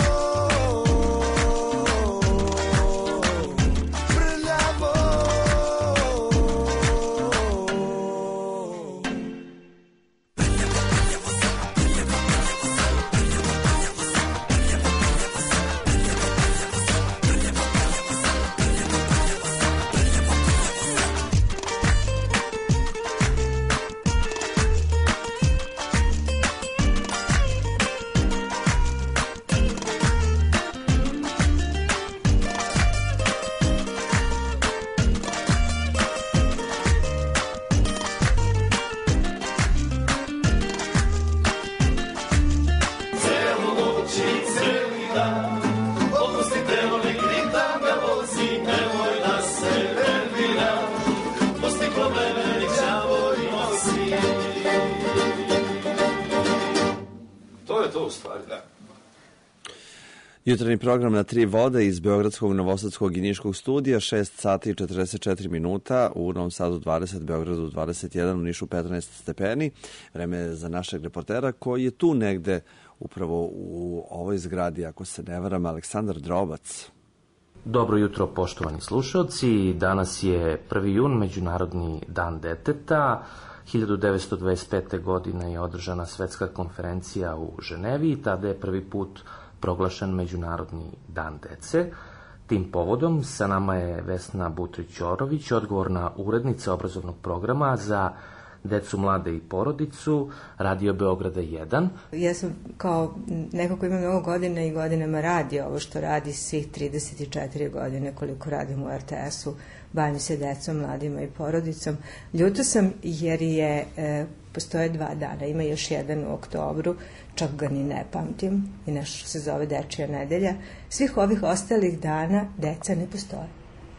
Jutarnji program na tri vode iz Beogradskog, Novosadskog i Niškog studija, šest sati i četrdeset četiri minuta, u Novom Sadu dvadeset, Beogradu dvadeset jedan, u Nišu petnaest stepeni. Vreme je za našeg reportera koji je tu negde upravo u ovoj zgradi, ako se ne varam, Aleksandar Drobac. Dobro jutro, poštovani slušalci. Danas je prvi jun, Međunarodni dan deteta. hiljadu devetsto dvadeset pete. godine je održana svetska konferencija u Ženevi i tada je prvi put proglašen Međunarodni dan dece. Tim povodom sa nama je Vesna Butrić-Orović, odgovorna urednica obrazovnog programa za decu, mlade i porodicu Radio Beograda jedan. Ja sam kao neko ko ima mnogo godina i godinama radi ovo što radi svih trideset četiri godine koliko radim u er te esu, bavim se decom, mladima i porodicom. Ljuta sam jer je, e, postoje dva dana, ima još jedan u oktobru, čak ga ni ne pamtim, i nešto što se zove Dečija nedelja. Svih ovih ostalih dana deca ne postoje.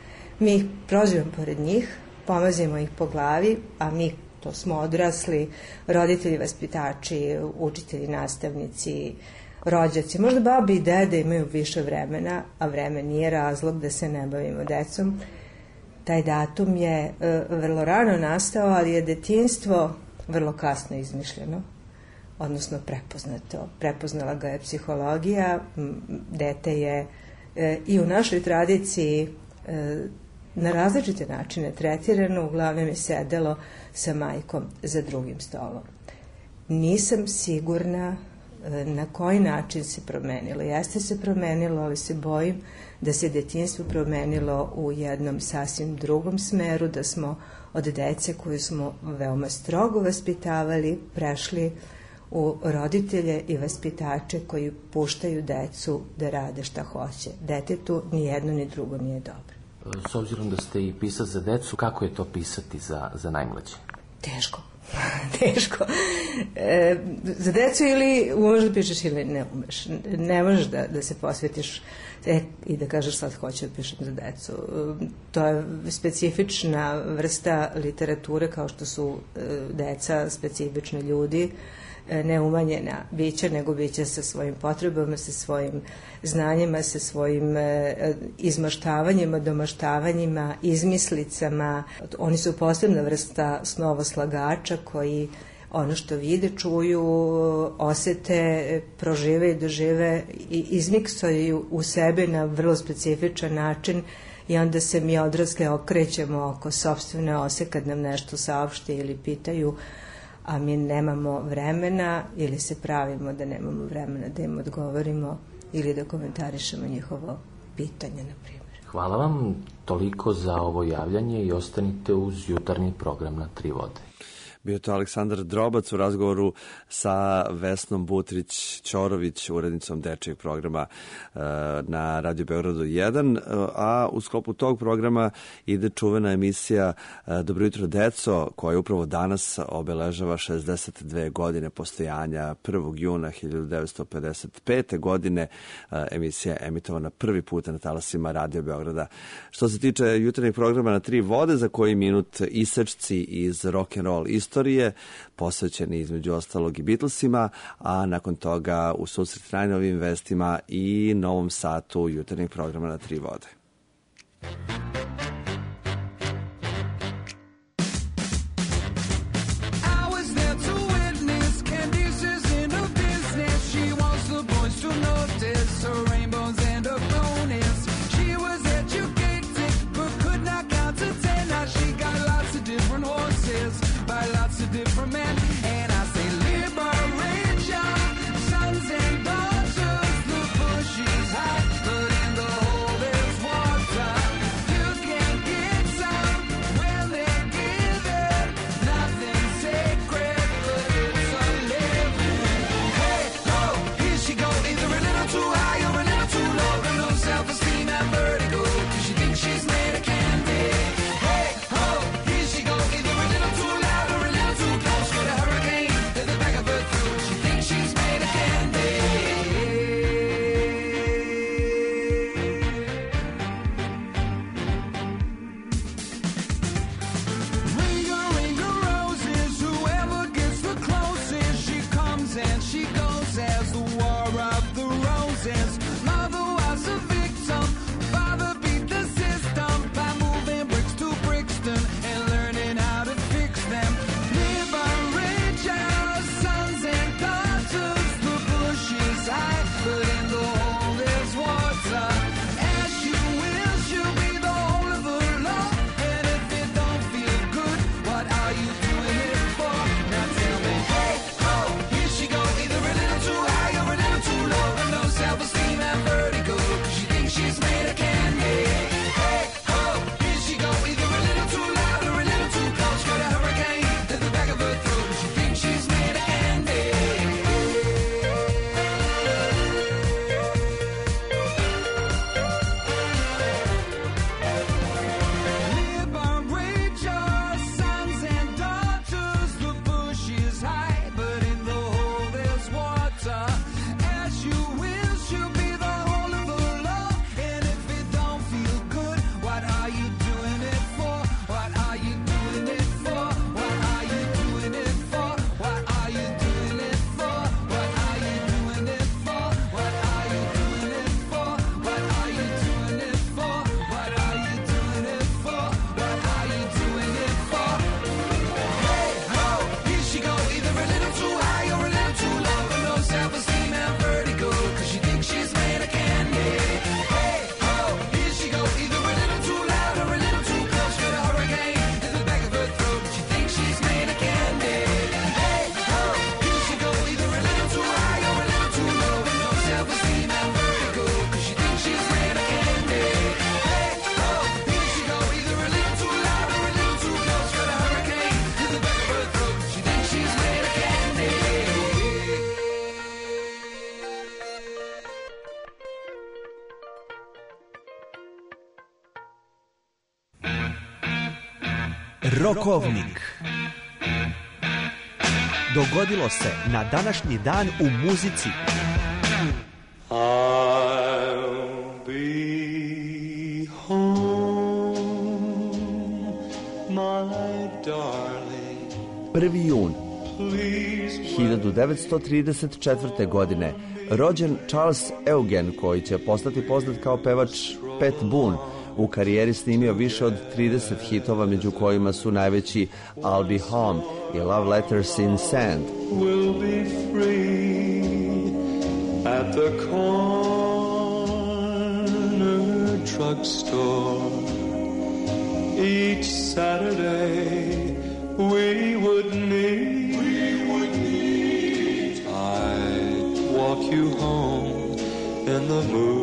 Mi ih proživamo pored njih, pomazimo ih po glavi, a mi, to smo odrasli, roditelji, vaspitači, učitelji, nastavnici, rođaci, možda babi i dede imaju više vremena, a vreme nije razlog da se ne bavimo decom. Taj datum je e, vrlo rano nastao, ali je detinjstvo vrlo kasno izmišljeno, odnosno prepoznato. Prepoznala ga je psihologija, dete je e, i u našoj tradiciji e, na različite načine tretirano, uglavnom je sedelo sa majkom za drugim stolom. Nisam sigurna e, na koji način se promenilo. Jeste se promenilo, ali se bojim da se detinjstvo promenilo u jednom sasvim drugom smeru, da smo od dece koju smo veoma strogo vaspitavali prešli u roditelje i vaspitače koji puštaju decu da rade šta hoće. Detetu ni jedno ni drugo nije dobro. S obzirom da ste i pisac za decu, kako je to pisati za, za najmlađe? Teško. Teško. E, za decu ili umeš da pišeš ili ne umeš. Ne možeš da, da se posvetiš e, i da kažeš sad hoću da pišem za decu. E, to je specifična vrsta literature kao što su e, deca, specifični ljudi. neumanjena bića, nego bića sa svojim potrebama, sa svojim znanjima, sa svojim izmaštavanjima, domaštavanjima, izmislicama. Oni su posebna vrsta snovoslagača koji ono što vide, čuju, osete, prožive i dožive i izmiksuju u sebe na vrlo specifičan način i onda se mi odrasle okrećemo oko sopstvene ose kad nam nešto saopšte ili pitaju, a mi nemamo vremena ili se pravimo da nemamo vremena da im odgovorimo ili da komentarišemo njihovo pitanje, na primjer. Hvala vam toliko za ovo javljanje i ostanite uz jutarnji program na Tri vode. Bio to Aleksandar Drobac u razgovoru sa Vesnom Butrić-Ćorović, urednicom dečijeg programa na Radio Beogradu jedan, a u sklopu tog programa ide čuvena emisija Dobro jutro deco, koja upravo danas obeležava šezdeset dve godine postojanja. prvog juna hiljadu devetsto pedeset pete. godine emisija emitovana prvi put na talasima Radio Beograda. Što se tiče jutarnjeg programa na Tri vode, za koji minut isečci iz rock'n'roll istorije, posvećeni između ostalog i Beatlesima, a nakon toga u susret najnovim vestima i novom satu jutarnjeg programa na Tri vode. Different men, and I say liberate your sons and daughters. The bush is high, but in the hole there's water. You can get some when they give it. Nothing sacred, but it's a living. Hey, ho, here she go, either a little too high or a little too low. Got no self-esteem and vertigo, 'cause she thinks she's made of candy. Hey, ho, here she go, either a little too loud or a little too close. Got a hurricane in the back of her throat. She thinks she's made of candy. Ringer, ringer, roses. Whoever gets the closest, she comes and she goes as the war of the roses. Mother was a victim, father beat the system by moving bricks to Brixton and learning how to fix them. Liberate your sons and daughters. The bush is high, but in the hole there's water. As you wish, you'll be the whole of the law. And if it don't feel good, what are you doing it for? Now tell me, hey, ho, here she go, either a little too high or a little too low. And no self-esteem and vertigo, 'cause she thinks she's made of candy. Hey, ho, here she go, either a little too loud or a little too close. Got a hurricane in the back of her throat. She thinks she's made of candy. Liberate your sons and daughters. The bush is high, but in the hole there's water. As you wish, you'll be the whole of the law. And if it don't feel good, what are you doing it for? What are you doing it for? What are you doing it for? What are you doing it for? What are you doing it for? What are you doing it for? What are you doing it for? What are you doing it for? What are you doing it for? Hey, ho, here she go, either a little too high or a little too low. But no self-esteem and vertigo, 'cause she thinks she's made of candy. Hey, ho, here she go, either a little too loud or a little too close. Got a hurricane in the back of her throat. She thinks she's made of candy. Hey, ho, here she go, either a little too high or a little too low. But no self-esteem and vertigo, 'cause she thinks she's made of candy. Hey, ho, here she go, either a little too loud or a little too close. Got a hurricane in the back of her throat. She thinks she's made of candy. Rokovnik. Dogodilo se na današnji dan u muzici. I'll be home, my darling. Prvi jun. hiljadu devetsto trideset četvrte. godine rođen Charles Eugene, koji će postati poznat kao pevač Pat Boone. U karijeri snimio više od trideset hitova, među kojima su najveći I'll Be Home i Love Letters in Sand. We'll be free at the corner drugstore. Each Saturday we would meet. We would meet. I'd walk you home in the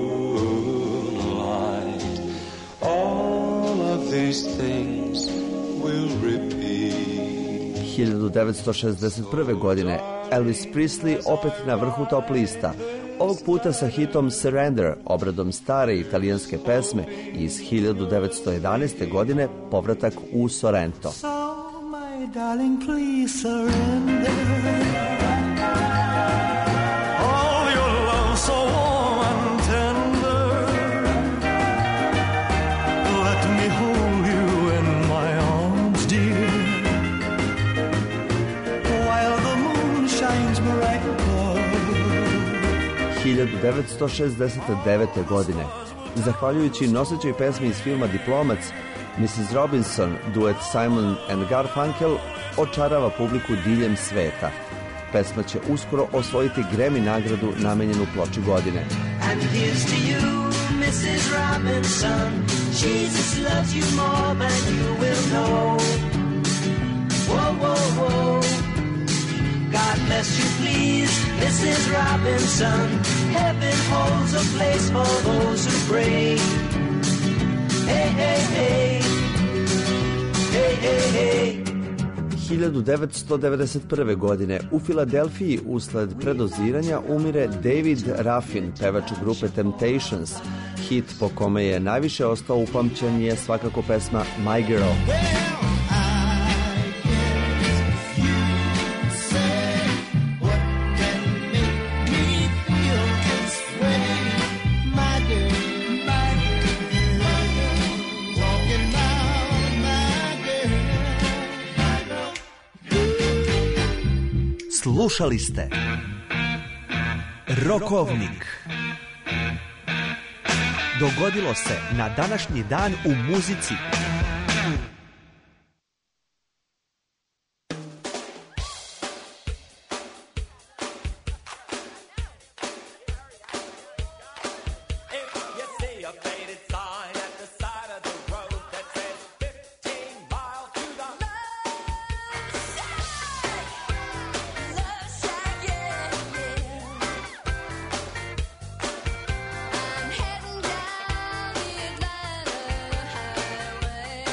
moonlight. All of these things will repeat. hiljadu devetsto šezdeset prve. godine Elvis Presley opet na vrhu top lista. Ovog puta sa hitom Surrender, obradom stare italijanske pesme iz hiljadu devetsto jedanaeste. godine, povratak u Sorrento. So, my darling, please surrender. All your love so warm and tender. Let me hold you in my arms, dear. While the moon shines bright. hiljadu devetsto šezdeset devete. godine. Zahvaljujući nosećoj pesmi iz filma Diplomac, missus Robinson, duet Simon and Garfunkel, očarava publiku diljem sveta. Pesma će uskoro osvojiti Grammy nagradu namenjenu ploči godine. And here's to you, missus Robinson. Jesus loves you more than you will know. Whoa, whoa, whoa. God bless you, please, missus Robinson. Heaven holds a place for those who pray. Hey, hey, hey. Hey, hey, hey. hiljadu devetsto devedeset prve. godine u Filadelfiji usled predoziranja umire David Ruffin, pevač grupe Temptations. Hit po kome je najviše ostao upamćen je svakako pesma My Girl. Slušali ste Rokovnik. Dogodilo se na današnji dan u muzici. Highway.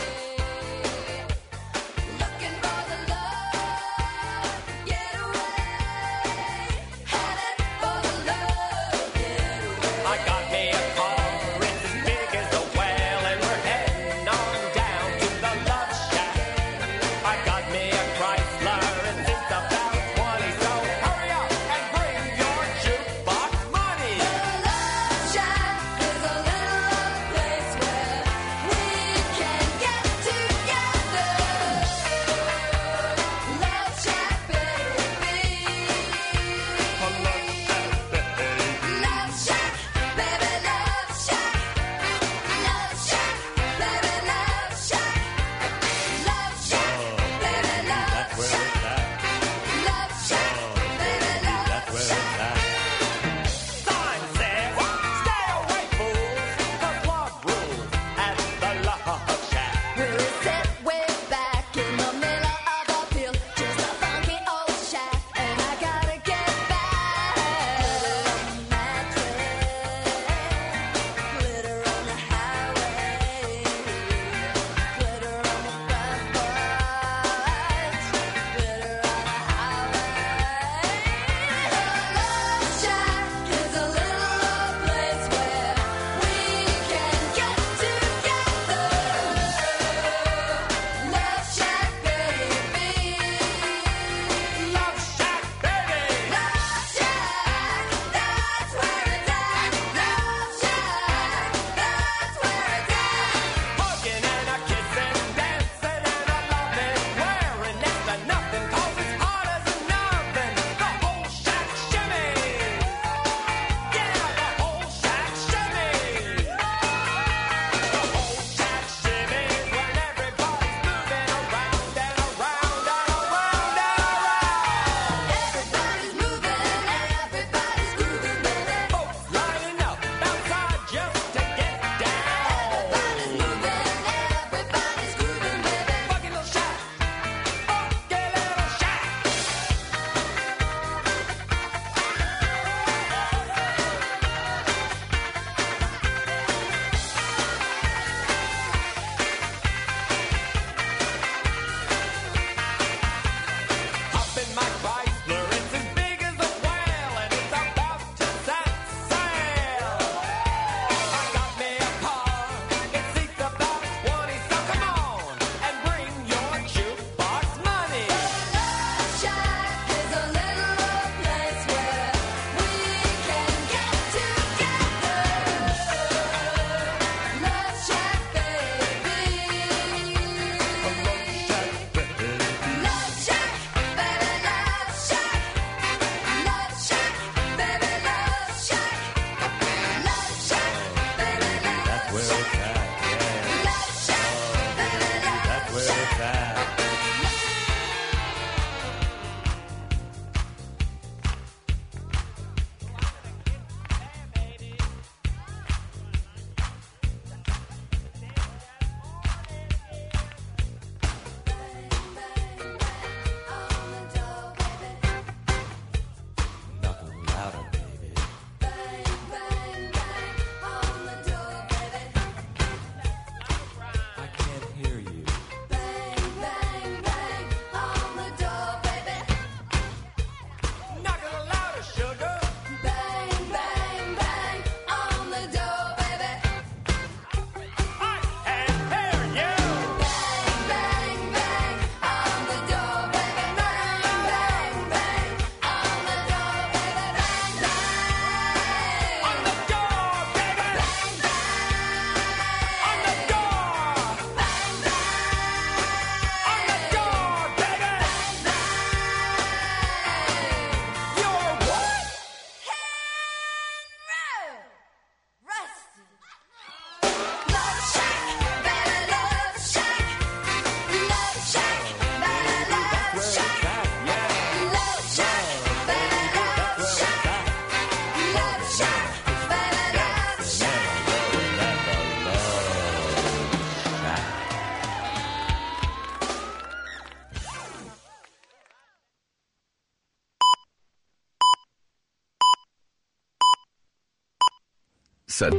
Sad.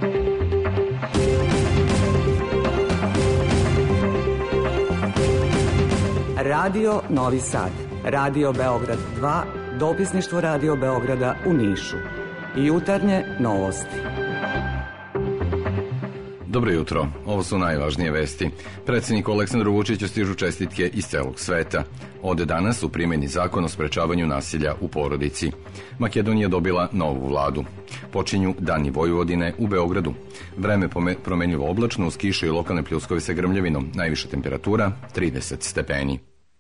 Radio Novi Sad, Radio Beograd dva, dopisništvo Radio Beograda u Nišu. Jutarnje novosti. Dobro jutro, ovo su najvažnije vesti. Predsjedniku Aleksandru Vučiću stižu čestitke iz celog sveta. Od danas u primjeni zakon o sprečavanju nasilja u porodici. Makedonija dobila novu vladu. Počinju dani Vojvodine u Beogradu. Vreme promenljivo oblačno uz kiše i lokalne pljuskove sa grmljavinom. Najviša temperatura trideset stepeni.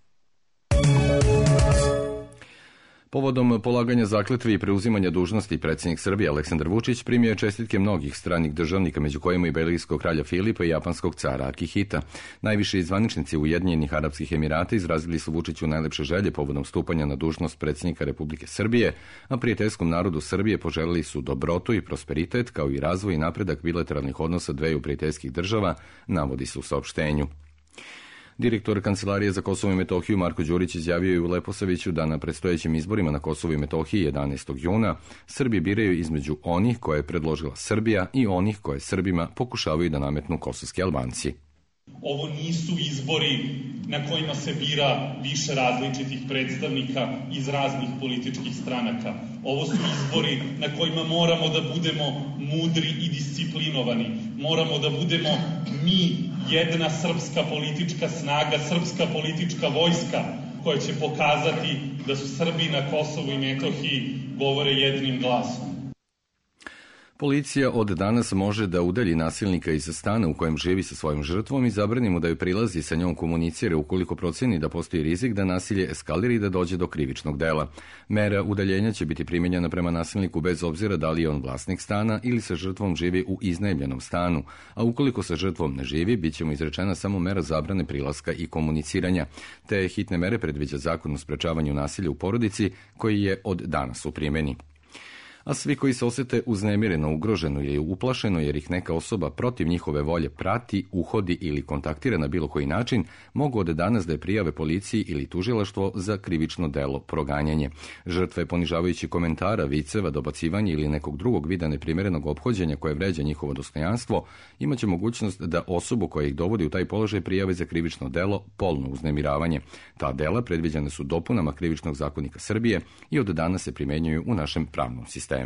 Povodom polaganja zakletve i preuzimanja dužnosti predsjednik Srbije Aleksandar Vučić primio je čestitke mnogih stranih državnika, među kojima i belgijskog kralja Filipa i japanskog cara Akihita. Najviši zvaničnici Ujedinjenih Arapskih Emirata izrazili su Vučiću najlepše želje povodom stupanja na dužnost predsjednika Republike Srbije, a prijateljskom narodu Srbije poželili su dobrotu i prosperitet, kao i razvoj i napredak bilateralnih odnosa dveju prijateljskih država, navodi se u saopštenju. Direktor Kancelarije za Kosovo i Metohiju Marko Đurić izjavio je u Leposaviću da na predstojećim izborima na Kosovu i Metohiji jedanaestog juna Srbi biraju između onih koje je predložila Srbija i onih koje Srbima pokušavaju da nametnu kosovski Albanci. Ovo nisu izbori na kojima se bira više različitih predstavnika iz raznih političkih stranaka. Ovo su izbori na kojima moramo da budemo mudri i disciplinovani. Moramo da budemo mi jedna srpska politička snaga, srpska politička vojska koja će pokazati da su Srbi na Kosovu i Metohiji govore jednim glasom. Policija od danas može da udalji nasilnika iz stana u kojem živi sa svojom žrtvom i zabrani mu da joj prilazi sa njom komunicira ukoliko proceni da postoji rizik da nasilje eskalira i da dođe do krivičnog dela. Mera udaljenja će biti primjenjena prema nasilniku bez obzira da li je on vlasnik stana ili sa žrtvom živi u iznajmljenom stanu, a ukoliko sa žrtvom ne živi, bit će mu izrečena samo mera zabrane prilaska i komuniciranja. Te hitne mere predviđa Zakon o sprečavanju nasilja u porodici koji je od danas u primjeni. A svi koji se osete uznemireno, ugroženo ili uplašeno jer ih neka osoba protiv njihove volje prati, uhodi ili kontaktira na bilo koji način, mogu od danas da je prijave policiji ili tužilaštvo za krivično delo proganjanje. Žrtve ponižavajući komentara, viceva, dobacivanja ili nekog drugog vida neprimjerenog ophođenja koje vređa njihovo dostojanstvo, imaće mogućnost da osobu koja ih dovodi u taj položaj prijave za krivično delo polno uznemiravanje. Ta dela predviđene su dopunama Krivičnog zakonika Srbije i od danas se primjenjuju u našem pravnom sistemu.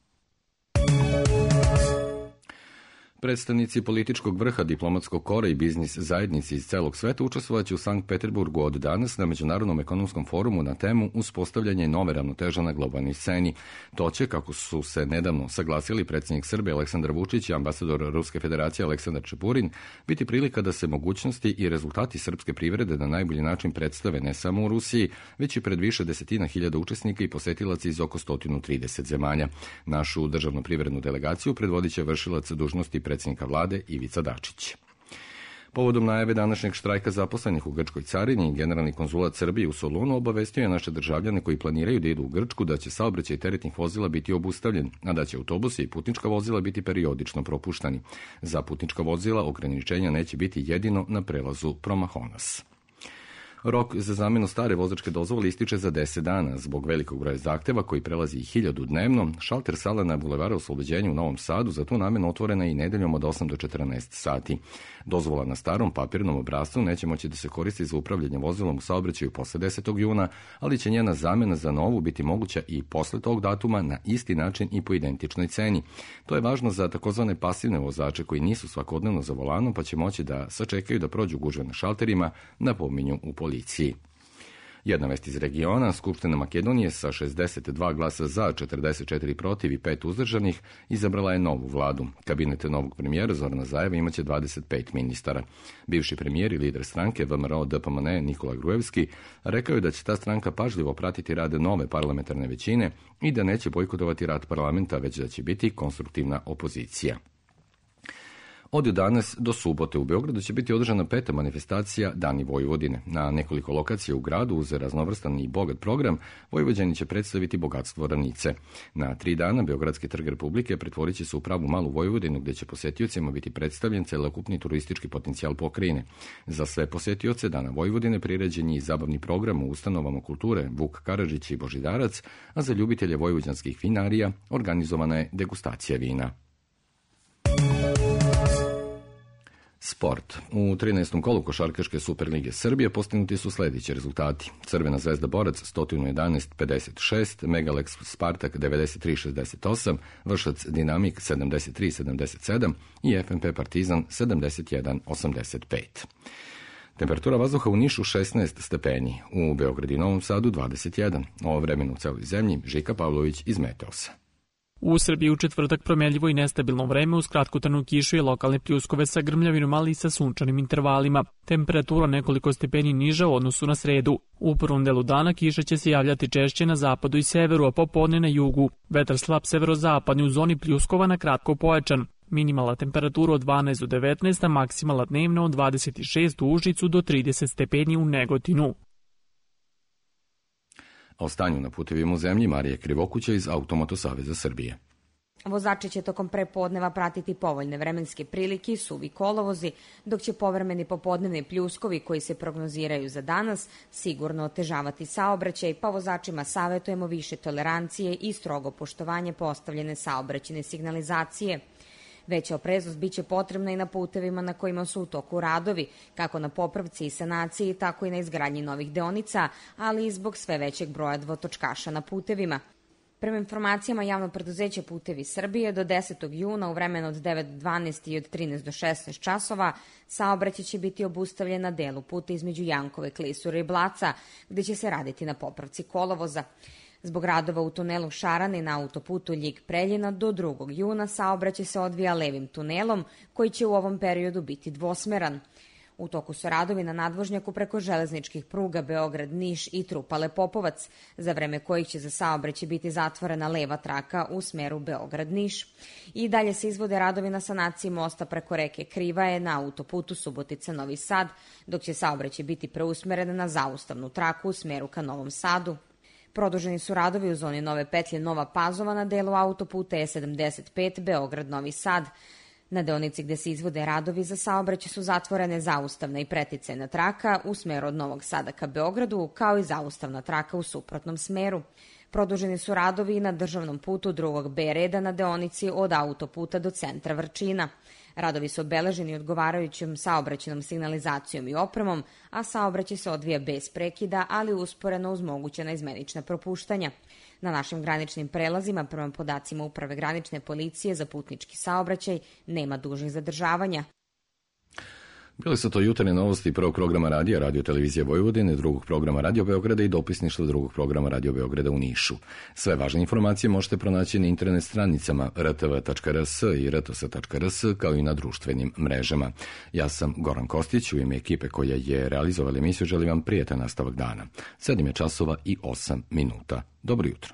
Predstavnici političkog vrha, diplomatskog kora i biznis zajednici iz celog sveta učestvovaće u Sankt Peterburgu od danas na Međunarodnom ekonomskom forumu na temu uspostavljanje nove ravnoteže na globalnoj sceni. To će, kako su se nedavno saglasili predsjednik Srbije Aleksandar Vučić i ambasador Ruske federacije Aleksandar Čepurin, biti prilika da se mogućnosti i rezultati srpske privrede na najbolji način predstave ne samo u Rusiji, već i pred više desetina hiljada učesnika i posetilaca iz oko sto trideset zemalja. Našu državno privrednu delegaciju predvodit će vršilac dužnosti predsjednika predsjednika vlade Ivica Dačić. Povodom najave današnjeg štrajka zaposlenih u Grčkoj carini, generalni konzulat Srbije u Solunu obavestio je naše državljane koji planiraju da idu u Grčku da će saobraćaj teretnih vozila biti obustavljen, a da će autobusi i putnička vozila biti periodično propuštani. Za putnička vozila ograničenja neće biti jedino na prelazu Promahonas. Rok za zamenu stare vozačke dozvole ističe za deset dana. Zbog velikog broja zahteva koji prelazi hiljadu dnevno, šalter sala na Bulevaru Oslobođenja u Novom Sadu za tu namenu otvorena je i nedeljom od osam do četrnaest sati. Dozvola na starom papirnom obrascu neće moći da se koristi za upravljanje vozilom u saobraćaju posle desetog juna, ali će njena zamena za novu biti moguća i posle tog datuma na isti način i po identičnoj ceni. To je važno za takozvane pasivne vozače koji nisu svakodnevno za volanom, pa će moći da sačekaju da prođu gužve na šalterima, napominju u policiji. Jedna vest iz regiona, Skupština Makedonije sa šezdeset dva glasa za, četrdeset četiri protiv i pet uzdržanih izabrala je novu vladu. Kabinet novog premijera Zorana Zajeva imaće dvadeset pet ministara. Bivši premijer i lider stranke V M R O D P M N Nikola Grujevski rekao je da će ta stranka pažljivo pratiti rad nove parlamentarne većine i da neće bojkotovati rad parlamenta, već da će biti konstruktivna opozicija. Od danas do subote u Beogradu će biti održana peta manifestacija Dani Vojvodine. Na nekoliko lokacija u gradu uz raznovrstan i bogat program Vojvođani će predstaviti bogatstvo ravnice. Na tri dana Beogradski trg Republike pretvorit će se u pravu malu Vojvodinu gdje će posetiocima biti predstavljen celokupni turistički potencijal pokrajine. Za sve posetioce Dana Vojvodine priređen je i zabavni program u ustanovama kulture Vuk Karadžić i Božidarac, a za ljubitelje vojvođanskih vinarija organizovana je degustacija vina. Sport. U trinaestom kolu košarkaške Superlige Srbije postignuti su sljedeći rezultati. Crvena zvezda Borac sto jedanaest pedeset šest, Megalex Spartak devedeset tri šezdeset osam, Vršac Dinamik sedamdeset tri sedamdeset sedam i F N P Partizan sedamdeset jedan osamdeset pet. Temperatura vazduha u Nišu šesnaest stepeni, u Beogradu i Novom Sadu dvadeset jedan. O vremenu u celoj zemlji Žika Pavlović iz Meteosa. U Srbiji u četvrtak promjenljivo i nestabilno vreme uz kratkotrajnu kišu i lokalne pljuskove sa grmljavinom, ali i sa sunčanim intervalima. Temperatura nekoliko stepeni niža u odnosu na sredu. U prvom delu dana kiša će se javljati češće na zapadu i severu, a popodne na jugu. Vetar slab severozapadni u zoni pljuskova na kratko pojačan. Minimalna temperatura od dvanaest do devetnaest, a maksimalna dnevna od dvadeset šest u Užicu do trideset stepeni u Negotinu. O stanju na putevima u zemlji Marija Krivokuća iz Automoto Saveza Srbije. Vozači će tokom prepodneva pratiti povoljne vremenske prilike i suvi kolovozi, dok će povremeni popodnevni pljuskovi koji se prognoziraju za danas sigurno otežavati saobraćaj, pa vozačima savjetujemo više tolerancije i strogo poštovanje postavljene saobraćajne signalizacije. Veća opreznost biće potrebna i na putevima na kojima su u toku radovi, kako na popravci i sanaciji, tako i na izgradnji novih deonica, ali i zbog sve većeg broja dvotočkaša na putevima. Prema informacijama Javnog preduzeća Putevi Srbije, do desetog juna u vremenu od devet do dvanaest i od trinaest do šesnaest časova saobraćaj će biti obustavljen na delu puta između Jankove, Klisura i Blaca, gde će se raditi na popravci kolovoza. Zbog radova u tunelu Šarane na autoputu Ljig-Preljina do drugog juna saobraćaj se odvija levim tunelom, koji će u ovom periodu biti dvosmeran. U toku su radovi na nadvožnjaku preko železničkih pruga Beograd-Niš i Trupale-Popovac, za vreme kojih će za saobraćaj biti zatvorena leva traka u smeru Beograd-Niš. I dalje se izvode radovi na sanaciji mosta preko reke Krivaje na autoputu Subotica-Novi Sad, dok će saobraćaj biti preusmeren na zaustavnu traku u smeru ka Novom Sadu. Produženi su radovi u zoni nove petlje Nova Pazova na delu autoputa E sedamdeset pet Beograd-Novi Sad. Na deonici gde se izvode radovi za saobraćaj su zatvorene zaustavna i preticajna traka u smeru od Novog Sada ka Beogradu, kao i zaustavna traka u suprotnom smeru. Produženi su radovi i na državnom putu drugog B reda na deonici od autoputa do centra Vrčina. Radovi su obeleženi odgovarajućom saobraćajnom signalizacijom i opremom, a saobraćaj se odvija bez prekida, ali usporeno uz mogućena izmenična propuštanja. Na našim graničnim prelazima, prema podacima Uprave granične policije za putnički saobraćaj, nema dužnih zadržavanja. Bile su to jutarnje novosti prvog programa radija, Radio Televizije Vojvodine, drugog programa Radio Beograda i dopisništvo drugog programa Radio Beograda u Nišu. Sve važne informacije možete pronaći na internet stranicama r t v tačka r s i r t s tačka r s, kao i na društvenim mrežama. Ja sam Goran Kostić, u ime ekipe koja je realizovala emisiju želim vam prijetan nastavak dana. sedam je časova i osam minuta. Dobro jutro.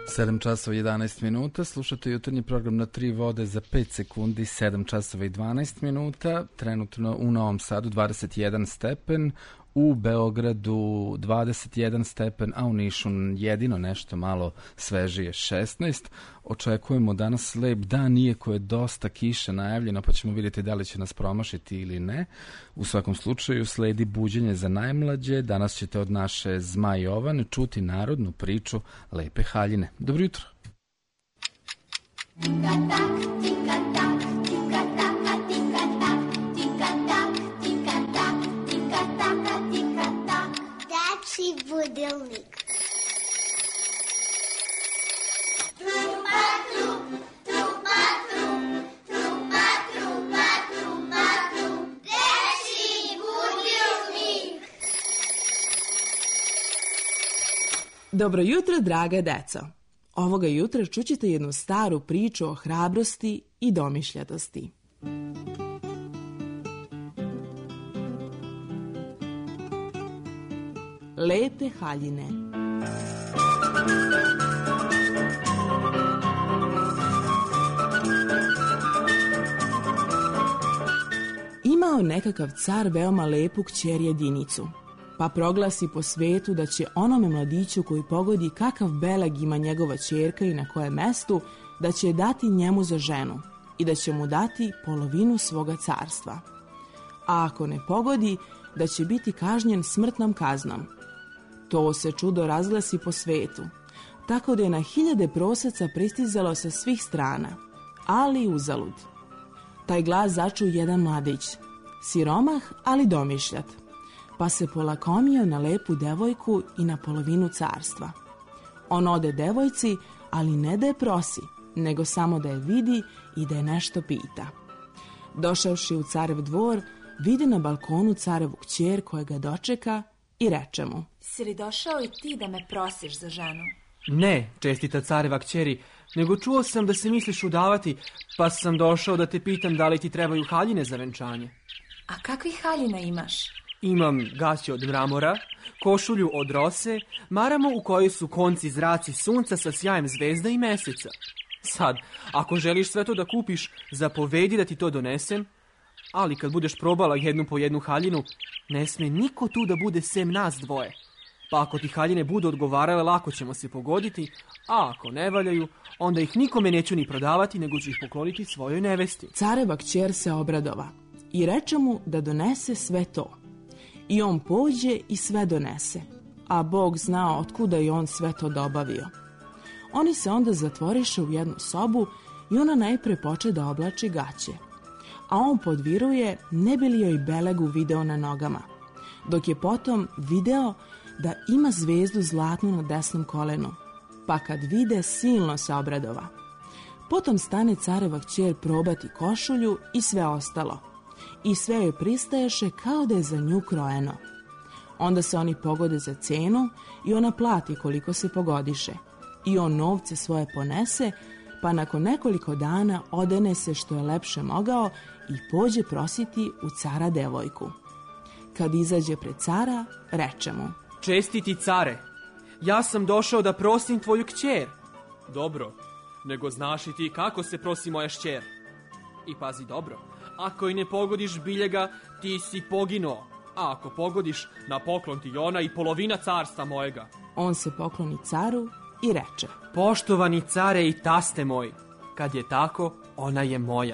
sedam časova i jedanaest minuta, slušate jutarnji program na tri vode za pet sekundi, sedam časova i dvanaest minuta, trenutno u Novom Sadu dvadeset jedan stepen, u Beogradu dvadeset jedan stepen, a u Nišu jedino nešto malo svežije šesnaest. Očekujemo danas lep dan, iako je dosta kiše najavljeno, pa ćemo vidjeti da li će nas promašiti ili ne. U svakom slučaju sledi buđenje za najmlađe. Danas ćete od naše Zmaj Jovane čuti narodnu priču Lepe haljine. Dobro jutro. Budilnik. Dobro jutro, draga deco. Ovoga jutra čućete jednu staru priču o hrabrosti i domišljatosti. Lepe haljine. Imao nekakav car veoma lepu kćer jedinicu, pa proglasi po svetu da će onome mladiću koji pogodi kakav belag ima njegova ćerka i na kojem mestu, da će dati njemu za ženu i da će mu dati polovinu svoga carstva. A ako ne pogodi, da će biti kažnjen smrtnom kaznom. To se čudo razglasi po svetu, tako da je na hiljade prosaca pristizalo sa svih strana, ali uzalud. Taj glas začu jedan mladić, siromah, ali domišljat, pa se polakomio na lepu devojku i na polovinu carstva. On ode devojci, ali ne da je prosi, nego samo da je vidi i da je nešto pita. Došavši u carev dvor, vidi na balkonu carevu kćer koja ga dočeka i reče mu: Si li došao i ti da me prosiš za ženu? Ne, čestita careva kćeri, nego čuo sam da se misliš udavati, pa sam došao da te pitam da li ti trebaju haljine za venčanje. A kakvih haljina imaš? Imam gaće od mramora, košulju od rose, maramu u kojoj su konci zraci sunca sa sjajem zvezda i meseca. Sad, ako želiš sve to da kupiš, zapovedi da ti to donesem, ali kad budeš probala jednu po jednu haljinu, ne sme niko tu da bude sem nas dvoje. Pa ako ti haljine budu odgovarale, lako ćemo se pogoditi, a ako ne valjaju, onda ih nikome neću ni prodavati, nego ću ih pokloniti svojoj nevesti. Careva kćer se obradova i reče mu da donese sve to. I on pođe i sve donese, a Bog zna otkuda je on sve to dobavio. Oni se onda zatvoriše u jednu sobu i ona najpre poče da oblači gaće, a on podviruje ne bi li joj belegu video na nogama, dok je potom video da ima zvezdu zlatnu na desnom kolenu, pa kad vide silno se obradova. Potom stane careva kćer probati košulju i sve ostalo, i sve joj pristaješe kao da je za nju krojeno. Onda se oni pogode za cenu i ona plati koliko se pogodiše, i on novce svoje ponese, pa nakon nekoliko dana odene se što je lepše mogao i pođe prositi u cara devojku. Kad izađe pred cara, reče mu: Čestiti care, ja sam došao da prosim tvoju kćer. Dobro, nego znaš i ti kako se prosi moja šćer. I pazi dobro, ako i ne pogodiš biljega, ti si poginuo, a ako pogodiš, na poklon ti ona i polovina carstva mojega. On se pokloni caru i reče: Poštovani care i taste moj, kad je tako, ona je moja.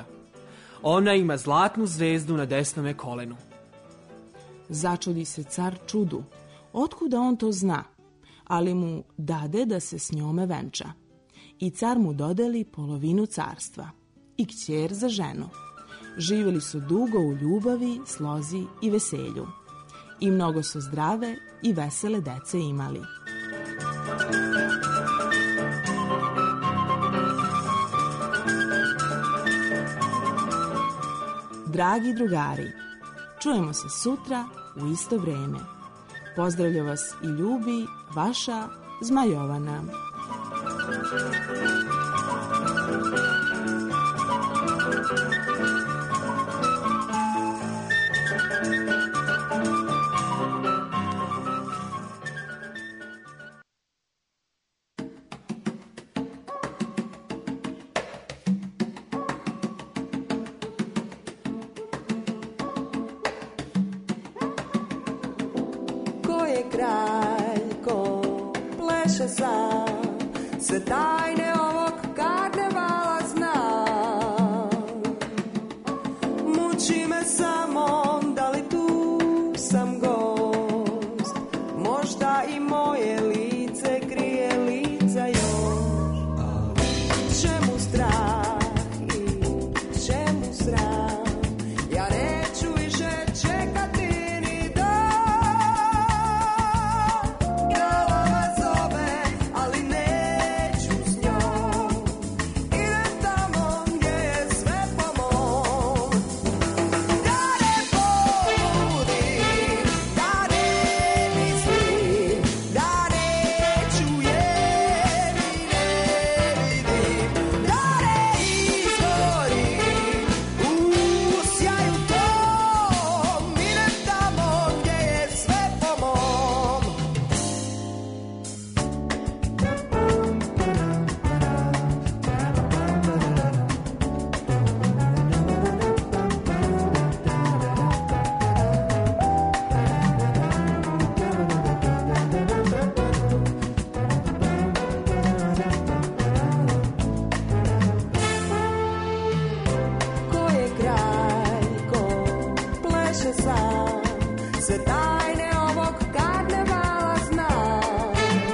Ona ima zlatnu zvezdu na desnome kolenu. Začudi se car čudu, otkuda on to zna, ali mu dade da se s njome venča. I car mu dodeli polovinu carstva i kćer za ženu. Živjeli su dugo u ljubavi, slozi i veselju. I mnogo su zdrave i vesele dece imali. Dragi drugari, čujemo se sutra u isto vreme. Pozdravlja vas i ljubi vaša Zmaj Jovana. kralj ko pleše sam, sve tajne ovog karnevala znam. Muči me samo da li tu sam gost, možda i moje lice krije lica još. Čemu strah i čemu sram, ja neću više čekati ni dan. Glava zove, ali neću s njom, idem tamo gdje je sve po mom. Da ne poludim, da ne mislim, da neću je ni ne vidim, da ne izgorim u sjaju tom, idem tamo gdje je sve po mom. Ko je kralj ko pleše sam, sve tajne ovog karnevala znam.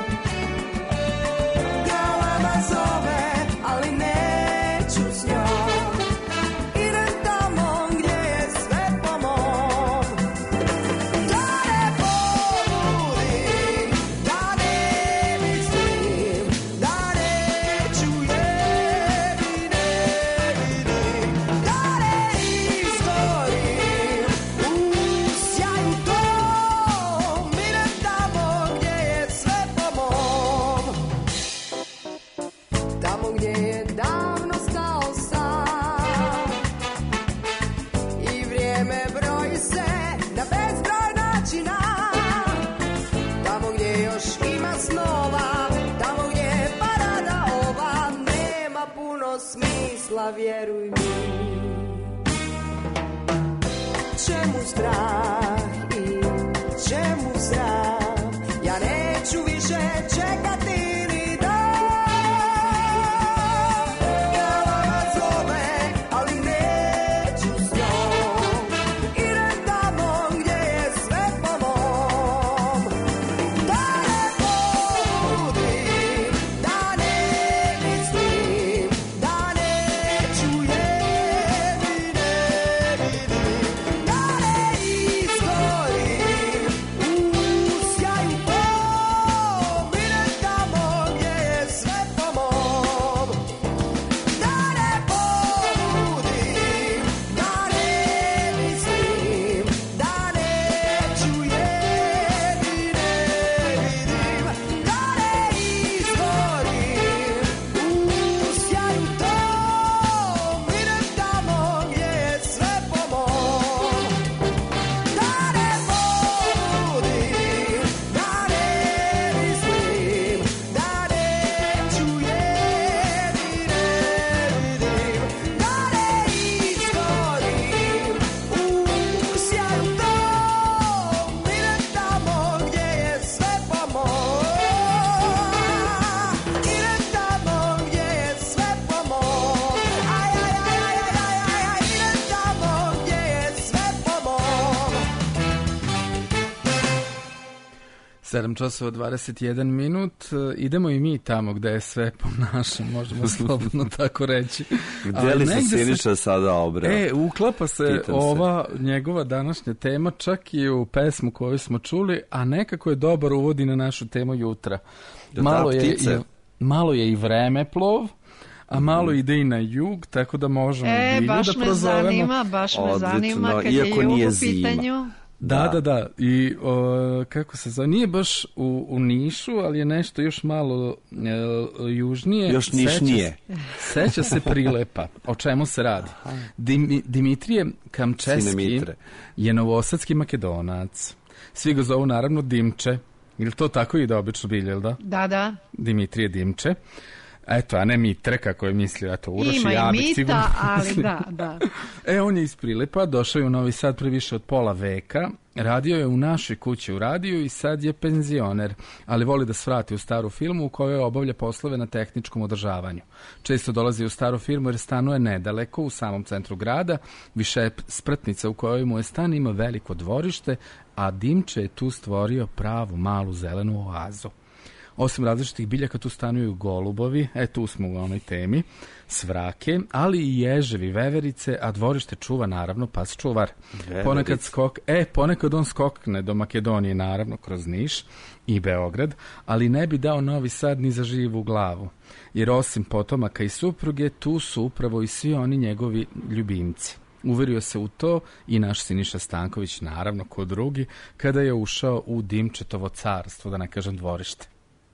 Galama zove, ali neću s njom, idem tamo gdje je sve po mom. Da ne poludim, da ne mislim, da neću je ni ne vidim, da ne izgorim u sjaju tom, idem tamo gdje je sve po mom. Tamo gdje je davno stao sam i vrijeme broji se na bezbroj načina. Tamo gdje još ima snova, tamo gdje je parada ova, nema puno smisla, vjeruj mi. Čemu strah i čemu sram, ja neću više čekati ni dan. Galama zove, ali neću s njom, idem tamo gdje je sve po mom. Da ne poludim, da ne mislim, da neću je ni ne vidim, da ne izgorim u sjaju tom, idem tamo gdje je sve po mom. Da ne poludim, da ne mislim, da neću je ni ne vidim, da ne izgorim u sjaju tom, idem tamo gdje je sve po mom. Da ne poludim, da ne mislim, da neću je ni ne vidim, da ne izgorim u sjaju tom, idem tamo gdje je sve po mom. Idem tamo gdje je sve po mom. Aj, aj, aj, aj, aj, aj, aj, idem tamo gdje je sve po mom. sedam časova dvadeset jedan minut. Idemo i mi tamo gde je sve po našem, možemo slobodno tako reći. Gde li se Siniša sada obrao? E, uklapa se ova njegova današnja tema čak i u pesmu koju smo čuli, a nekako je dobar uvodi na našu temu jutra. Malo je, i, malo je i vremeplov, a malo ide i na jug, tako da možemo E, Bilju baš da me prozovemo. zanima, baš me Odlično, zanima kad iako je jug nije u zima. pitanju. Da, da, da. I o, kako se zove, nije baš u, u Nišu, ali je nešto još malo e, južnije. Još nišnije. Seća, seća se Prilepa. O čemu se radi? Dim, Dimitrije Kamčeski je novosadski Makedonac. Svi ga zovu naravno Dimče. Ili to tako ide obično bilje, jel da? Da, da. Dimitrije Dimče. Eto, a ne Mitre, kako je mislio, eto, Uroš Ima i Jabik, i mita, sigurno ali mislio. da, da. E, on je iz Prilepa, došao je u Novi Sad pre više od pola veka Radio je u našoj kući u radiju i sad je penzioner, ali voli da svrati u staru firmu u kojoj obavlja poslove na tehničkom održavanju. Često dolazi u staru firmu jer stanuje nedaleko u samom centru grada, više je spratnica u kojoj mu je stan ima veliko dvorište, a Dimče je tu stvorio pravu malu zelenu oazu. Osim različitih biljaka tu stanuju golubovi, e tu smo u onoj temi, svrake, ali i ježevi, veverice, a dvorište čuva naravno pas čuvar. Veveric. Ponekad skok, e, ponekad on skokne do Makedonije, naravno kroz Niš i Beograd, ali ne bi dao Novi Sad ni za živu glavu, jer osim potomaka i supruge, tu su upravo i svi oni njegovi ljubimci. Uverio se u to i naš Siniša Stanković, naravno ko drugi, kada je ušao u Dimčetovo carstvo, da ne kažem dvorište.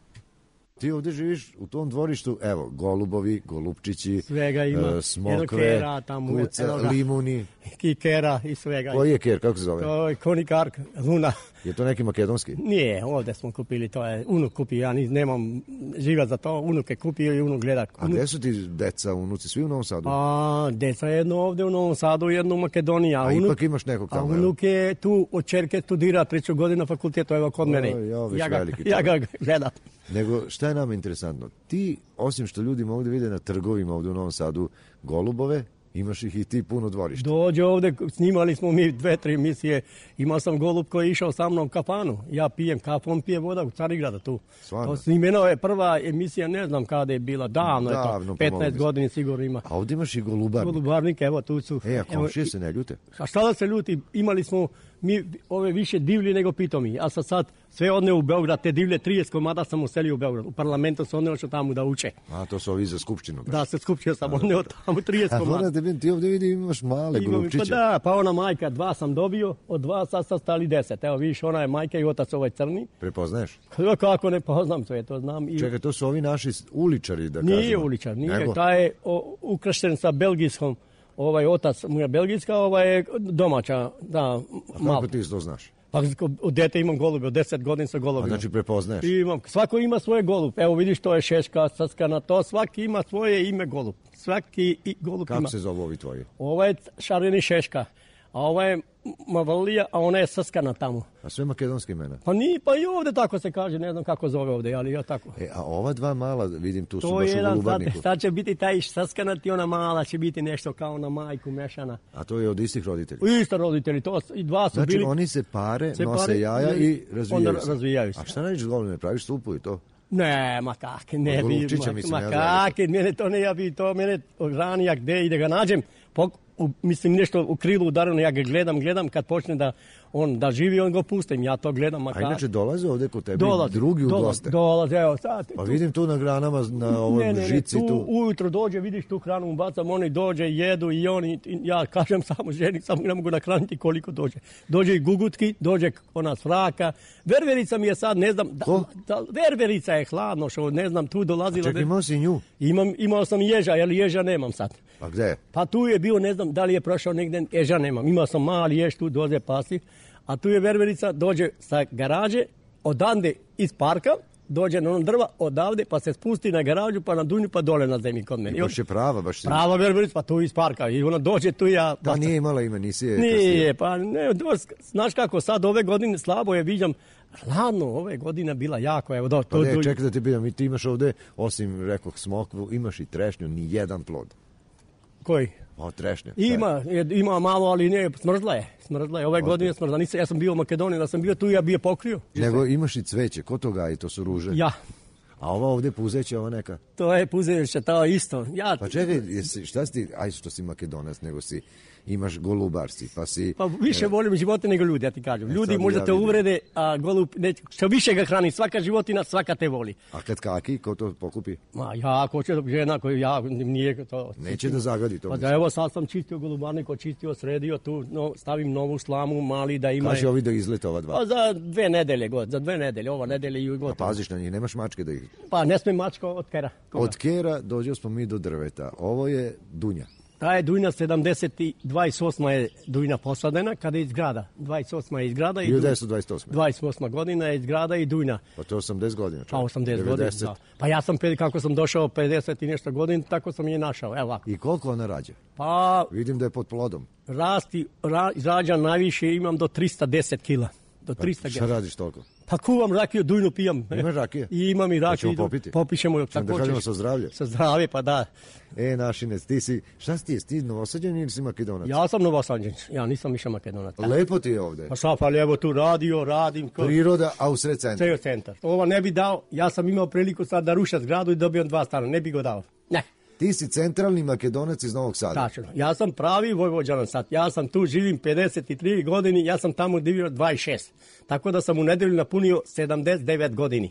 Ti ovdje živiš u tom dvorištu, evo, golubovi, golupčići, svega ima. Uh, smokve, kera, tamo, kuca, limuni. I kera i svega. Koji je ker, kako se zove? To je konikar, luna. Je to neki makedonski? Nije, ovdje smo kupili, to je unuk kupio, ja ni, nemam živa za to, unuk je kupio i unuk gleda. A gdje su ti deca, unuci, svi u Novom Sadu? A, deca je jedno ovdje u Novom Sadu, jedno u Makedoniji. A, a unuk, ipak imaš nekog tamo, a unuk je tu od čerke studira treću godinu na fakultetu, evo kod mene. O, ja, ja, ga, ja ga gledam. Nego, šta je nama interesantno? Ti, osim što ljudi mogu da vide na trgovima ovdje u Novom Sadu golubove, imaš ih i ti puno dvorišta. Dođe ovdje, snimali smo mi dve, tri emisije, imao sam golub koji je išao sa mnom u kafanu. Ja pijem kafu, on pije voda u Carigrada tu. Stvarno? To snimeno je prva emisija, ne znam kada je bila, davno, davno je to, petnaest godina sigurno ima. A ovdje imaš i golubarnik. Golubarnik, evo tu su. E, a komšije se ne ljute? A šta da se ljuti, imali smo mi ove više divlji nego pitomi. Ja sam sad sve odneo u Beograd, te divlje trideset komada sam uselio u Beograd. U parlamentu sam odneo što tamo da uče. A to su ovi za skupštinu? Baš. Da, se skupštinu sam odneo tamo trideset komada. A ti ovdje vidim imaš male golupčiće. Pa da, pa ona majka, dva sam dobio, od dva sad sam stali deset. Evo vidiš, ona je majka i otac ovaj crni. Prepoznaješ? Kako ne poznam sve, to znam. I... Čekaj, to su ovi naši uličari, da kažemo. Nije uličar, nije. Taj je ukrašten sa belgijskom. Ovaj otac mu je belgijska, ovaj je domaća, da, malo. A kako ti to znaš? Pa od dete imam golube, od deset godina sa golubima. A znači prepoznaješ? Imam, svako ima svoje golub. Evo vidiš, to je Šeška, Saskana, to svaki ima svoje ime golub. Svaki i golub kako ima. Kako se zove ovi tvoji? Ovo je Šareni Šeška, a ovo je Mavalija, a ona je Saskana tamo. A sve makedonske imena? Pa ni, pa i ovdje tako se kaže, ne znam kako zove ovdje, ali ja tako. E, a ova dva mala, vidim tu su to baš jedan, u golubarniku. Sad, sad će biti taj Saskana ti ona mala, će biti nešto kao na majku mešana. A to je od istih roditelja? Isto roditelji, to i dva su znači, bili. Znači oni se pare, se nose pare, jaja i, i razvijaju, onda se. razvijaju se. A šta radiš s golubima, praviš supu i to? Ne, ma kak, ne bi, ma, ma ja kak, mene to ne, ja bi to, mene ranija gde i da ga nađem, pok, u, mislim nešto u krilu udarano, ja ga gledam, gledam, kad počne da on da živi, on ga pustim, ja to gledam. Ma a inače dolaze ovdje kod tebe dolaze, drugi u dolaze, goste? Dolaze, evo sad. Pa tu, vidim tu na granama, na ovom ne, ne, žici. Ne, tu, tu ujutro dođe, vidiš tu hranu mu bacam, oni dođe, jedu i oni, ja kažem samo ženi, samo ne mogu nahraniti koliko dođe. Dođe i gugutki, dođe ona svraka, ververica mi je sad, ne znam, da, da, ververica je hladno, što ne znam, tu dolazila. A čekaj, imao si nju? Imam, imao sam ježa, jer ježa nemam sad. A gde? Pa tu je bio, ne znam, da li je prošao negdje, ježa nemam. Imao sam mali jež tu, dođe pasi, a tu je ververica, dođe sa garaže, odande iz parka, dođe na ono drva, odavde, pa se spusti na garažu, pa na dunju, pa dole na zemlji kod mene. I baš je prava, baš si... Prava ververica, pa tu iz parka, i ona dođe tu ja... Pa nije imala ime, nisi je... Nije, pa ne, znaš kako, sad ove godine slabo je, viđam, hladno, ove godine bila jako, evo, do, pa ne, čekaj da ti biram, i ti imaš ovde, osim, rekoh, smokvu, imaš i trešnju, ni jedan plod. Koji? O, trešnja. Ima, ima malo, ali ne, smrzla je. Smrzla je, ove Oste. godine smrzla. Nisam, ja sam bio u Makedoniji, da sam bio tu, ja bi je pokrio. Nego imaš i cveće, ko to gaji, to su ruže? Ja. A ova ovdje puzeća, ova neka? To je puzeća, to je isto. Ja... Pa čekaj, jesi, šta si ti, aj što si Makedonac, nego si, imaš golubar si, pa si... Pa više e, volim živote nego ljudi, ja ti kažem. Ljudi možda ja te uvrede, a golub, ne, što više ga hrani, svaka životina, svaka te voli. A kad kaki, ko to pokupi? Ma ja, ko će žena, koji ja, nije to... Neće da zagadi to. Pa da, evo sad sam čistio golubarnik, očistio, sredio, tu no, stavim novu slamu, mali da ima... Kaži ovi da izlete ova dva? Pa za dve nedelje, god, za dve nedelje, ova nedelje i gotovo. A paziš na njih, nemaš mačke da ih... Pa ne sme mačka od kera. Koga? Od kera dođeo smo mi do drveta, ovo je dunja. Ta je dujna sedamdeset dvadeset osma je dujna posadena kada je izgrada. dvadeset osma je izgrada i hiljadu devetsto dvadeset osma. dvadeset osma godina je izgrada i dujna. Pa to je osamdeset godina. Pa osamdeset godina, da. Pa ja sam, kako sam došao pedeset i nešto godina, tako sam je našao. Evo ovako. I koliko ona rađa? Pa... Vidim da je pod plodom. Rasti, ra, rađa najviše, imam do trista deset kila. Do trista pa šta radiš toliko? Pa kuvam rakiju, dujnu pijam. Imaš rakije? I imam i rakiju. Pa ćemo popiti? Popišemo. Ćemo da kažemo sa zdravlje? Sa zdravlje, pa da. E, Našinec, ti si, šta si ti, ti Novosađan ili si Makedonac? Ja sam Novosađan, ja nisam više Makedonac. Lepo ti je ovde. Pa sad, pa evo tu radio, radim. Ko... Priroda, a u sred centra. Sred centar. Ovo ne bi dao, ja sam imao priliku sad da rušam zgradu i dobijem dva stana, ne bi go dao. Ne. Ti si centralni Makedonac iz Novog Sada. Tačno. Ja sam pravi Vojvođanan sad. Ja sam tu živim pedeset tri godine, ja sam tamo divio dvadeset šest. Tako da sam u nedelju napunio sedamdeset devet godini.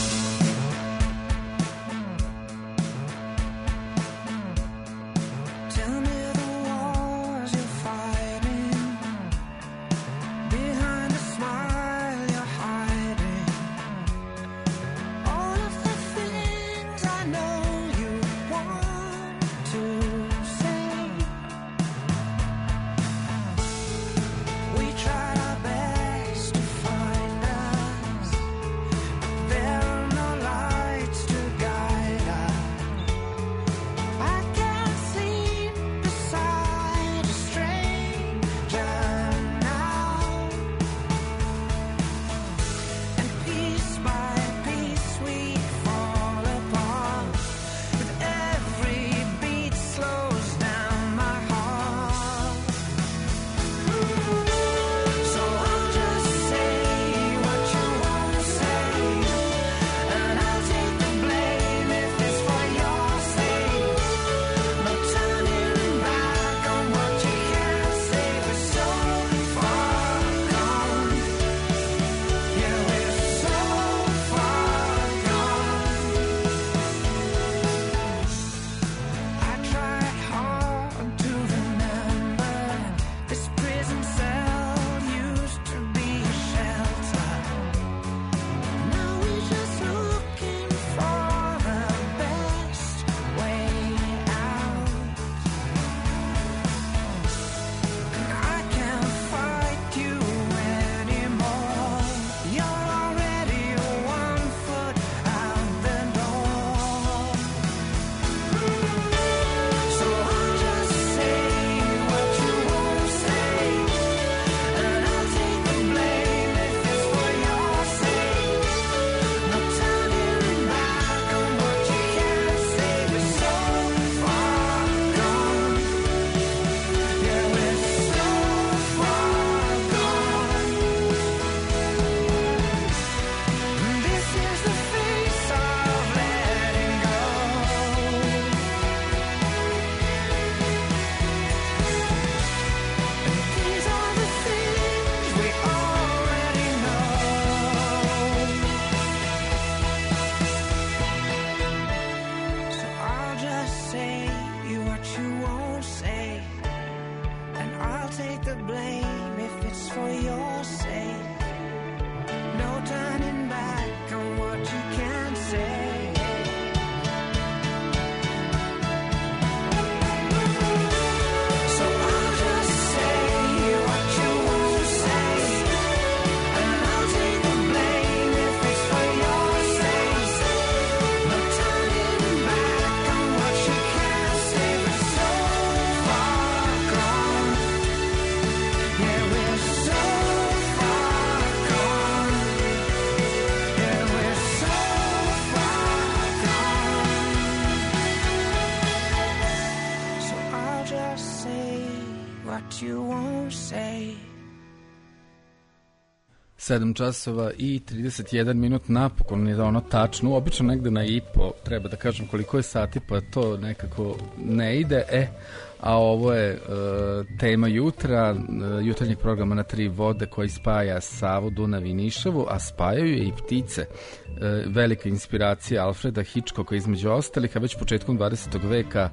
sedam časova i trideset jedan minut, napokon je da ono tačno, obično negde na i po, treba da kažem koliko je sati, pa to nekako ne ide, e, a ovo je uh, tema jutra, uh, jutarnjeg programa na tri vode koji spaja Savu, Dunav i Nišavu, a spajaju je i ptice. Uh, velika inspiracija Alfreda Hitchcocka između ostalih, a već početkom dvadesetog veka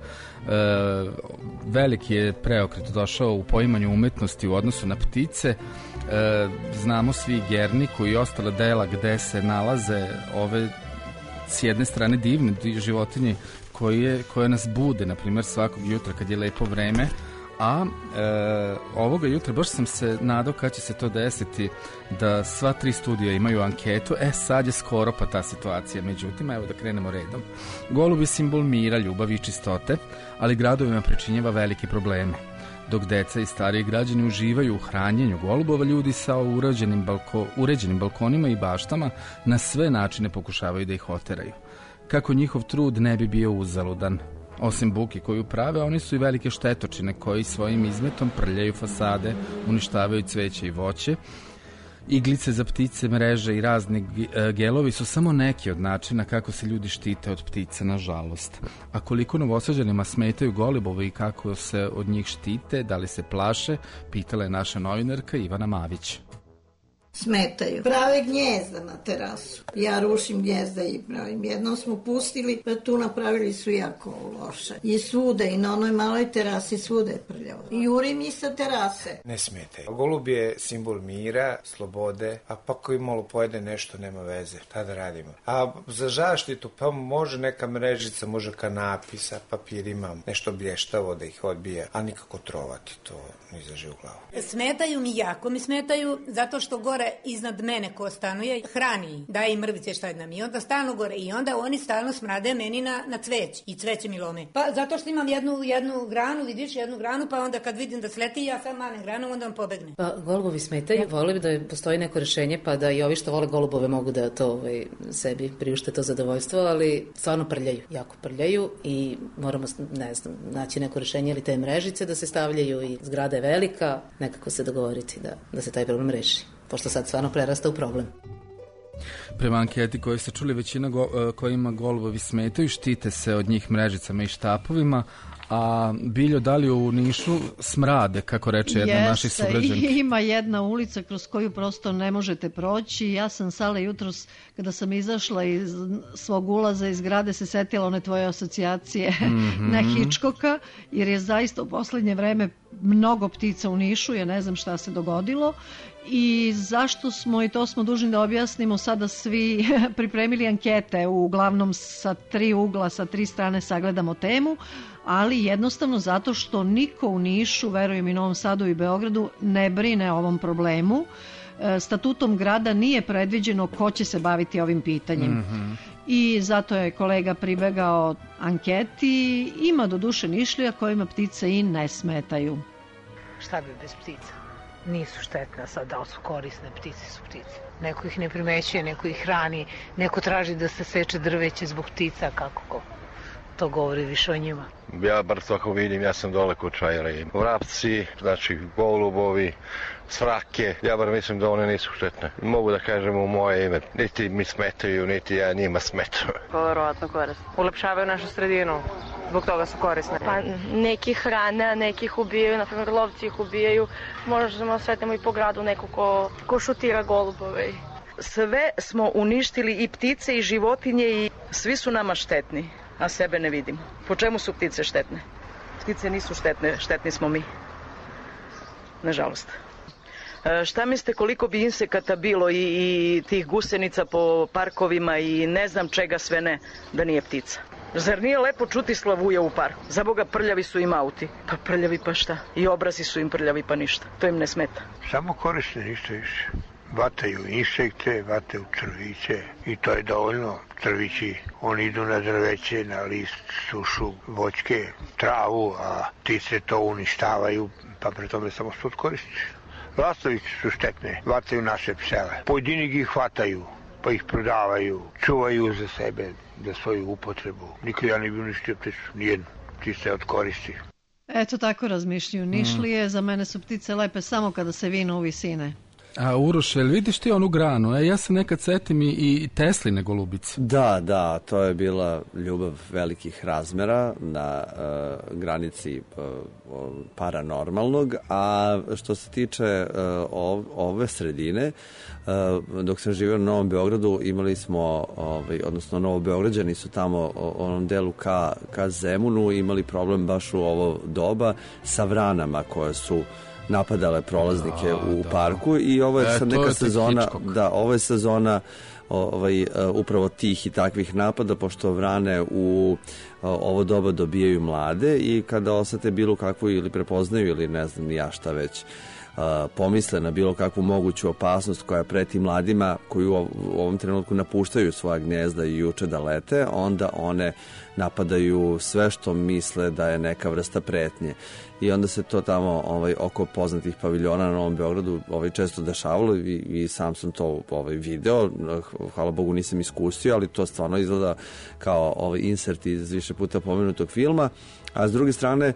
uh, veliki je preokret došao u poimanju umetnosti u odnosu na ptice. Uh, znamo svi Gerniku i ostala dela gde se nalaze ove s jedne strane divne životinje koje, koje nas bude, na primjer svakog jutra kad je lepo vreme, a e, ovoga jutra baš sam se nadao kad će se to desiti, da sva tri studija imaju anketu. E sad je skoro pa ta situacija, međutim evo da krenemo redom. Golub je simbol mira, ljubavi i čistote, ali gradovima pričinjava velike probleme. Dok deca i stariji građani uživaju u hranjenju golubova, ljudi sa uređenim, balko, uređenim balkonima i baštama na sve načine pokušavaju da ih oteraju. Kako njihov trud ne bi bio uzaludan. Osim buke koju prave, oni su i velike štetočine koji svojim izmetom prljaju fasade, uništavaju cveće i voće. Iglice za ptice, mreže i razni gelovi su samo neki od načina kako se ljudi štite od ptica, nažalost. A koliko Novosađanima smetaju golubovi i kako se od njih štite, da li se plaše, pitala je naša novinarka Ivana Mavić. Smetaju. Prave gnjezda na terasu. Ja rušim gnjezda i pravim. Jednom smo pustili, pa tu napravili su jako loše. I svude, i na onoj maloj terasi svude je prljavo. I jurim i sa terase. Ne smetaju. Golub je simbol mira, slobode, a pa koji malo pojede nešto, nema veze. Šta da radimo? A za zaštitu, pa može neka mrežica, može kanapij sa papirima, nešto blještavo da ih odbija, a nikako trovati, to ne izaže u glavu. Smetaju mi jako, mi smetaju zato što gore iznad mene ko stanuje, hrani, daje im mrvice šta nam i onda stalno gore i onda oni stalno smrade meni na, na cveć i cveće mi lome. Pa zato što imam jednu, jednu granu, vidiš, jednu granu, pa onda kad vidim da sleti, ja sam manem granu, onda on pobegne. Pa golubovi smetaju, vole bi da postoji neko rešenje, pa da i ovi što vole golubove mogu da to ovaj, sebi priušte to zadovoljstvo, ali stvarno prljaju, jako prljaju i moramo, ne znam, naći neko rešenje ili te mrežice da se stavljaju i zgrada je velika, nekako se dogovoriti da, da se taj problem reši, pošto sad stvarno prerasta u problem. Prema anketi koju ste čuli, većina go, kojima golubovi smetaju štite se od njih mrežicama i štapovima, a Biljo, da li u Nišu smrade, kako reče jedna Jeste, naših sugrađanki? Ima jedna ulica kroz koju prosto ne možete proći. Ja sam Sale jutros, kada sam izašla iz svog ulaza iz zgrade, se setila one tvoje asocijacije mm-hmm. na Hitchcocka, jer je zaista u poslednje vreme mnogo ptica u Nišu, ja ne znam šta se dogodilo. I zašto smo, i to smo dužni da objasnimo, sada svi pripremili ankete, uglavnom sa tri ugla, sa tri strane sagledamo temu, ali jednostavno zato što niko u Nišu, verujem i Novom Sadu i Beogradu, ne brine o ovom problemu. Statutom grada nije predviđeno ko će se baviti ovim pitanjem. Mm-hmm. I zato je kolega pribegao anketi. Ima do duše Nišlija kojima ptice i ne smetaju. Šta bi bez ptica? Nisu štetne, sad da li su korisne, ptice su ptice. Neko ih ne primećuje, neko ih hrani, neko traži da se seče drveće zbog ptica, kako ko. To govori više o njima. Ja bar svako vidim, ja sam dole kod Čajera i vrapci, znači golubovi, svrake, ja bar mislim da one nisu štetne. Mogu da kažem u moje ime, niti mi smetaju, niti ja njima smetaju. Verovatno korisne. Ulepšavaju našu sredinu, zbog toga su korisne. Pa neki hrane, a neki ih ubijaju, na primjer lovci ih ubijaju. Možemo sretnemo i po gradu neko ko, ko šutira golubove. Sve smo uništili, i ptice i životinje, i svi su nama štetni, a sebe ne vidimo. Po čemu su ptice štetne? Ptice nisu štetne, štetni smo mi. Nažalost. E, šta mislite koliko bi insekata bilo i, i tih gusenica po parkovima i ne znam čega sve ne, da nije ptica? Zar nije lepo čuti slavuja u parku? Za Boga, prljavi su im auti. Pa prljavi pa šta? I obrazi su im prljavi pa ništa. To im ne smeta. Samo koriste, ništa više. Vataju insekte, vataju crviće i to je dovoljno. Crvići, oni idu na drveće, na list, sušu, voćke, travu, a ptice to uništavaju, pa pre tome samo što koristiš. Lastovice su štetne, vataju naše psele. Pojedini ih hvataju, pa ih prodavaju, čuvaju za sebe, za svoju upotrebu. Niko ja ne bi uništio pticu, nijednu. Ptice od koristi. Eto tako razmišljaju Nišlije, mm. za mene su ptice lepe samo kada se vinu u visine. A Uroš, jel vidiš ti onu granu? E, ja se nekad setim i, i Tesline golubice. Da, da, to je bila ljubav velikih razmera na uh, granici uh, paranormalnog, a što se tiče uh, ov, ove sredine, uh, dok sam živio na Novom Beogradu, imali smo, ovaj, odnosno Novobeograđani su tamo u onom delu ka, ka Zemunu imali problem baš u ovo doba sa vranama koje su napadale prolaznike da, u da. parku i ovo je sad e, neka je sezona, da, ovo je sezona ovaj, upravo tih i takvih napada, pošto vrane u ovo doba dobijaju mlade i kada osete bilo kakvu ili prepoznaju ili ne znam ni ja šta već pomisle na bilo kakvu moguću opasnost koja preti mladima koji u ovom trenutku napuštaju svoja gnjezda i juče da lete, onda one napadaju sve što misle da je neka vrsta pretnje. I onda se to tamo ovaj, oko poznatih paviljona na Novom Beogradu ovaj, često dešavalo i, i sam sam to ovaj, video. Hvala Bogu nisam iskusio, ali to stvarno izgleda kao ovaj, insert iz više puta pomenutog filma. A s druge strane,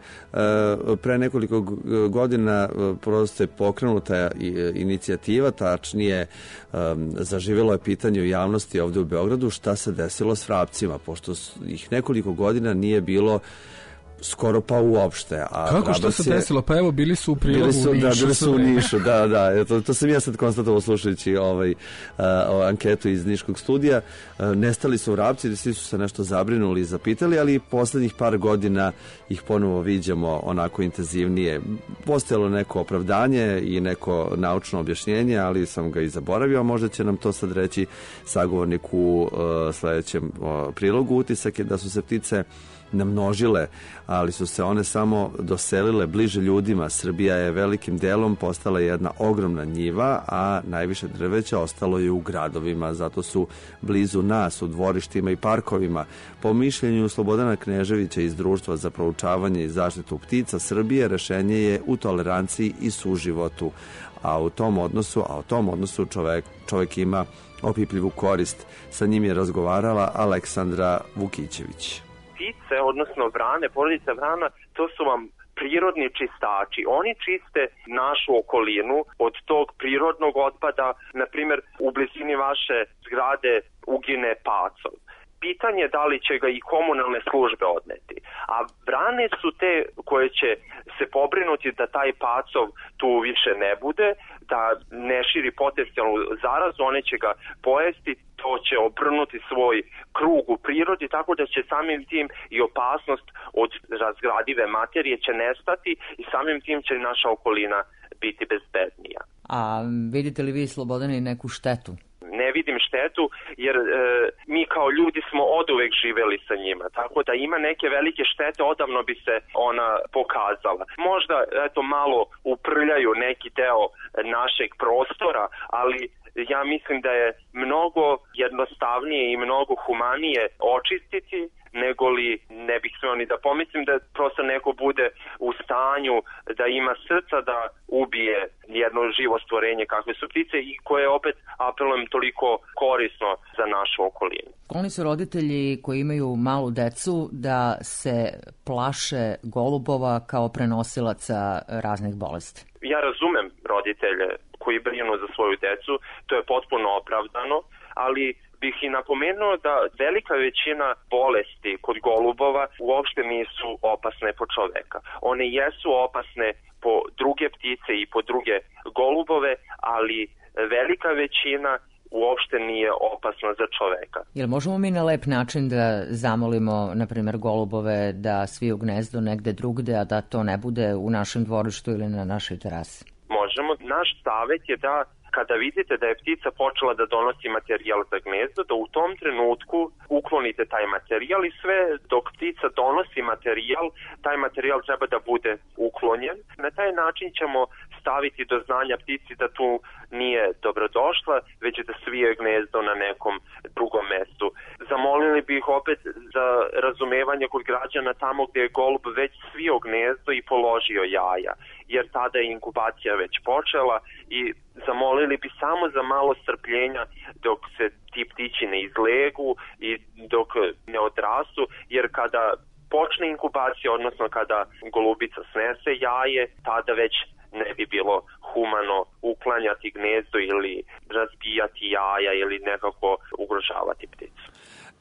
pre nekoliko godina prosto je pokrenuta inicijativa, tačnije zaživjelo je pitanje u javnosti ovde u Beogradu šta se desilo s vrapcima, pošto ih nekoliko godina nije bilo skoro pa uopšte. A kako što se desilo? Pa evo, bili su u prilogu bili su, u Nišu. Da, bili su u Nišu, da, da. To, to sam ja sad konstatovao slušajući ovaj, uh, anketu iz Niškog studija. Uh, nestali su vrapci, svi su se nešto zabrinuli i zapitali, ali poslednjih par godina ih ponovo viđamo onako intenzivnije. Postojalo neko opravdanje i neko naučno objašnjenje, ali sam ga i zaboravio, a možda će nam to sad reći sagovornik u uh, sledećem uh, prilogu. Utisak je da su se ptice namnožile, ali su se one samo doselile bliže ljudima. Srbija je velikim delom postala jedna ogromna njiva, a najviše drveća ostalo je u gradovima, zato su blizu nas, u dvorištima i parkovima. Po mišljenju Slobodana Kneževića iz Društva za proučavanje i zaštitu ptica Srbije, rešenje je u toleranciji i suživotu, a u tom odnosu, a u tom odnosu čovek, čovek ima opipljivu korist. Sa njim je razgovarala Aleksandra Vukićević. Ptice, odnosno vrane, porodica vrana, to su vam prirodni čistači. Oni čiste našu okolinu od tog prirodnog otpada. Na primjer, u blizini vaše zgrade ugine pacov. Pitanje da li će ga i komunalne službe odneti. A vrane su te koje će se pobrinuti da taj pacov tu više ne bude, da ne širi potencijalnu zarazu, one će ga pojesti, to će obrnuti svoj krug u prirodi, tako da će samim tim i opasnost od razgradive materije će nestati i samim tim će naša okolina biti bezbednija. A vidite li vi, Slobodane, neku štetu? Ne vidim štetu, jer e, mi kao ljudi smo oduvek živeli sa njima, tako da ima neke velike štete, odavno bi se ona pokazala. Možda, eto, malo uprljaju neki deo našeg prostora, ali ja mislim da je mnogo jednostavnije i mnogo humanije očistiti, nego li ne bih smeo ni da pomislim da prosto neko bude u stanju da ima srca da ubije jedno živo stvorenje kakve su ptice i koje opet, apelujem, toliko korisno za našu okolinu. Oni su roditelji koji imaju malu decu da se plaše golubova kao prenosilaca raznih bolesti. Ja razumem roditelje koji brinu za svoju decu, to je potpuno opravdano, ali bih i napomenuo da velika većina bolesti kod golubova uopšte nisu opasne po čoveka. One jesu opasne po druge ptice i po druge golubove, ali velika većina uopšte nije opasna za čoveka. Jel možemo mi na lep način da zamolimo, na primjer, golubove da sviju gnezdo negde drugde, a da to ne bude u našem dvorištu ili na našoj terasi? Možemo. Naš savjet je da kada vidite da je ptica počela da donosi materijal za gnezdo, da u tom trenutku uklonite taj materijal i sve dok ptica donosi materijal, taj materijal treba da bude uklonjen. Na taj način ćemo staviti do znanja ptici da tu nije dobrodošla, već da svije gnezdo na nekom drugom mestu. Zamolili bih opet za razumevanje kod građana tamo gdje je golub već svio gnezdo i položio jaja, jer tada je inkubacija već počela i zamolili bi samo za malo strpljenja dok se ti ptići ne izlegu i dok ne odrastu, jer kada počne inkubacija, odnosno kada golubica snese jaje, tada već ne bi bilo humano uklanjati gnezdo ili razbijati jaja ili nekako ugrožavati pticu.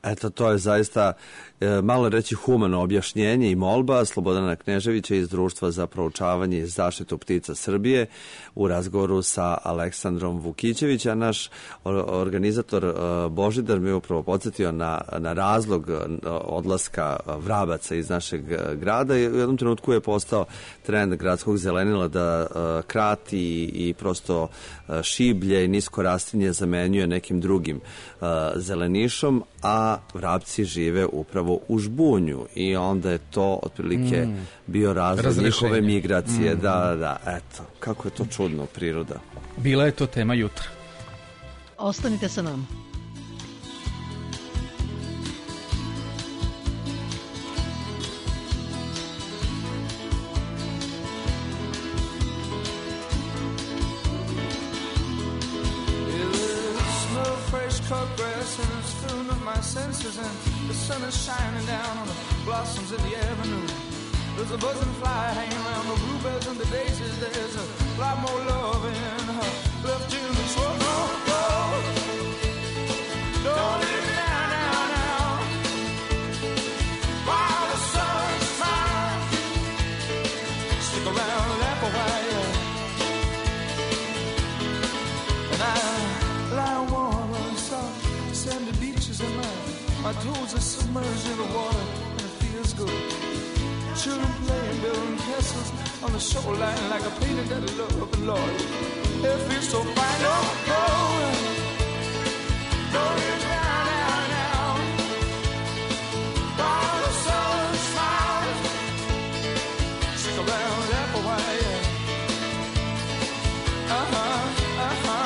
Eto, to je zaista e, malo reći humano objašnjenje i molba Slobodana Kneževića iz Društva za proučavanje i zaštitu ptica Srbije u razgovoru sa Aleksandrom Vukićević, a naš organizator e, Božidar mi je upravo podsjetio na, na razlog odlaska vrabaca iz našeg grada i u jednom trenutku je postao trend gradskog zelenila da e, krati i, i prosto e, šiblje i nisko rastinje zamenjuje nekim drugim e, zelenišom, a vrapci žive upravo u žbunju i onda je to otprilike mm. bio razlog njihove migracije. Mm. Da, da, eto, kako je to čudno, priroda. Bila je to tema jutra. Ostanite sa nama. Senses and the sun is shining down on the blossoms in the avenue. There's a buzzing fly hanging around the bluebells and the daisies. There's a lot more love in her left to me. So don't go, don't leave me now, now, now. While the sun shines, stick around and laugh a while, yeah. And I lie warm on soft sandy beaches in my My toes are submerged in the water and it feels good. Children playing, building castles on the shoreline like a painting that I love, and Lord, it feels so fine. Don't go, don't leave me down, down, down. While the sun smiles, stick around that for a while, yeah. Uh-huh, uh-huh.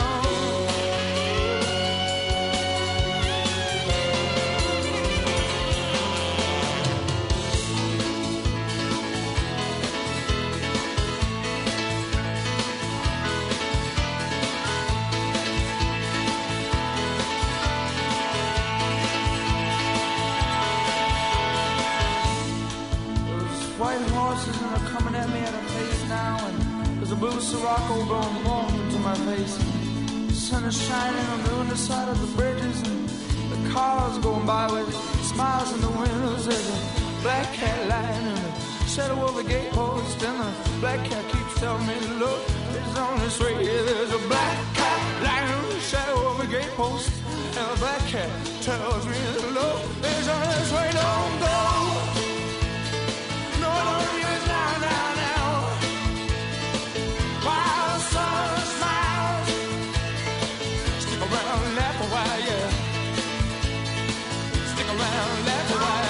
And they're coming at me at a pace now, and there's a blue Sirocco blowing warm into my face. The sun is shining on the underside of the bridges, and the cars going by with smiles in the windows. There's a black cat lying in the shadow of a gatepost, and the black cat keeps telling me to look, it's on this way. There's a black cat lying in the shadow of a gatepost, and the black cat tells me to look, it's on this way. Don't go, no, don't you now, now, now. While the sun smiles, stick around and laugh a while, yeah. Stick around and laugh a while.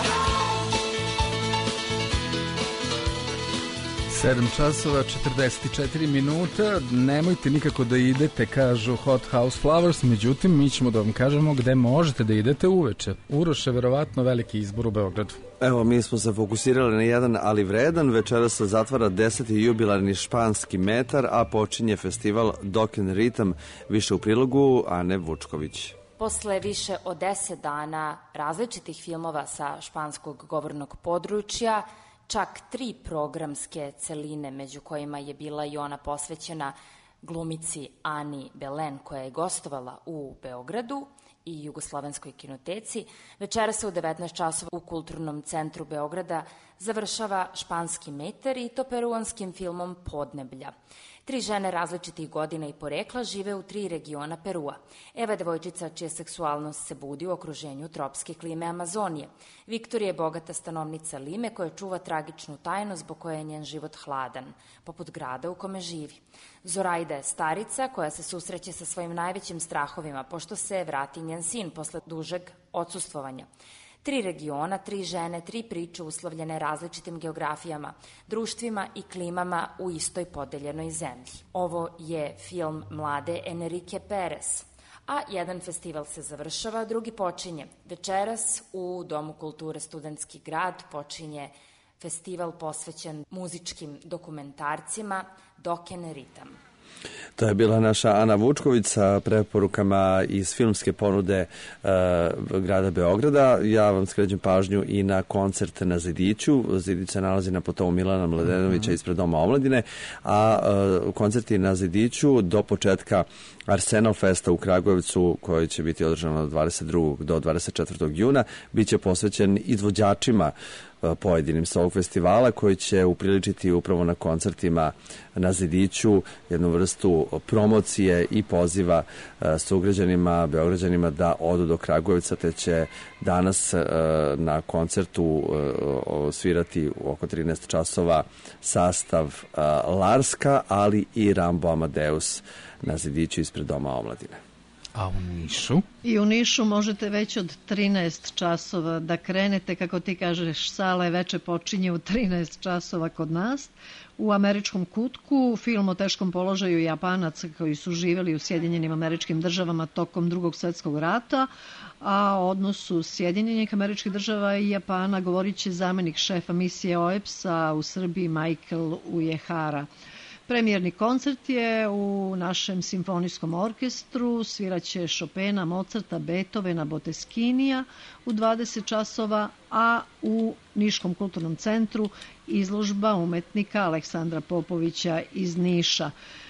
sedam časova četrdeset četiri minuta, nemojte nikako da idete, kažu Hot House Flowers, međutim mi ćemo da vam kažemo gde možete da idete uveče. Uroš je verovatno veliki izbor u Beogradu. Evo, mi smo se fokusirali na jedan, ali vredan. Večera se zatvara deseti jubilarni španski metar, a počinje festival Dokken Ritam. Više u prilogu Ane Vučković. Posle više od deset dana različitih filmova sa španskog govornog područja, čak tri programske celine, među kojima je bila i ona posvećena glumici Ani Belen, koja je gostovala u Beogradu i Jugoslovenskoj kinoteci, večera se u devetnaest časova u Kulturnom centru Beograda završava španski metar, i to peruanskim filmom Podneblja. Tri žene različitih godina i porekla žive u tri regiona Perua. Eva je devojčica čija seksualnost se budi u okruženju tropske klime Amazonije. Viktorija je bogata stanovnica Lime koja čuva tragičnu tajnu zbog koje je njen život hladan, poput grada u kome živi. Zorajda je starica koja se susreće sa svojim najvećim strahovima pošto se vrati njen sin posle dužeg odsustvovanja. Tri regiona, tri žene, tri priče uslovljene različitim geografijama, društvima i klimama u istoj podeljenoj zemlji. Ovo je film mlade Enrique Perez, a jedan festival se završava, drugi počinje. Večeras u Domu kulture Studentski grad počinje festival posvećen muzičkim dokumentarcima Dokken Ritam. To je bila naša Ana Vučković sa preporukama iz filmske ponude uh, grada Beograda. Ja vam skrećem pažnju i na koncert na Zidiću. Zidić se nalazi na Potovu Milana Mladenovića ispred Doma omladine, a uh, koncerti na Zidiću do početka Arsenal Festa u Kragujevcu, koji će biti održano od dvadeset drugog do dvadeset četvrtog juna, bit će posvećen izvođačima pojedinim sa ovog festivala, koji će upriličiti upravo na koncertima na Zidiću jednu vrstu promocije i poziva sugrađanima, Beograđanima da odu do Kragujevca, te će danas na koncertu svirati u oko trinaest časova sastav Larska, ali i Rambo Amadeus na Zidiću ispred Doma omladine. A u Nišu? I u Nišu možete već od trinaest časova da krenete, kako ti kažeš, sale veče počinje u trinaest časova kod nas. U Američkom kutku film o teškom položaju Japanaca koji su živjeli u Sjedinjenim Američkim Državama tokom Drugog svjetskog rata, a o odnosu Sjedinjenih Američkih Država i Japana govorit će zamjenik šefa misije O E P S-a u Srbiji Michael Ujehara. Premijerni koncert je u našem simfonijskom orkestru, sviraće Chopina, Mozarta, Beethovena, Boteskinija u dvadeset časova, a u Niškom kulturnom centru izložba umetnika Aleksandra Popovića iz Niša.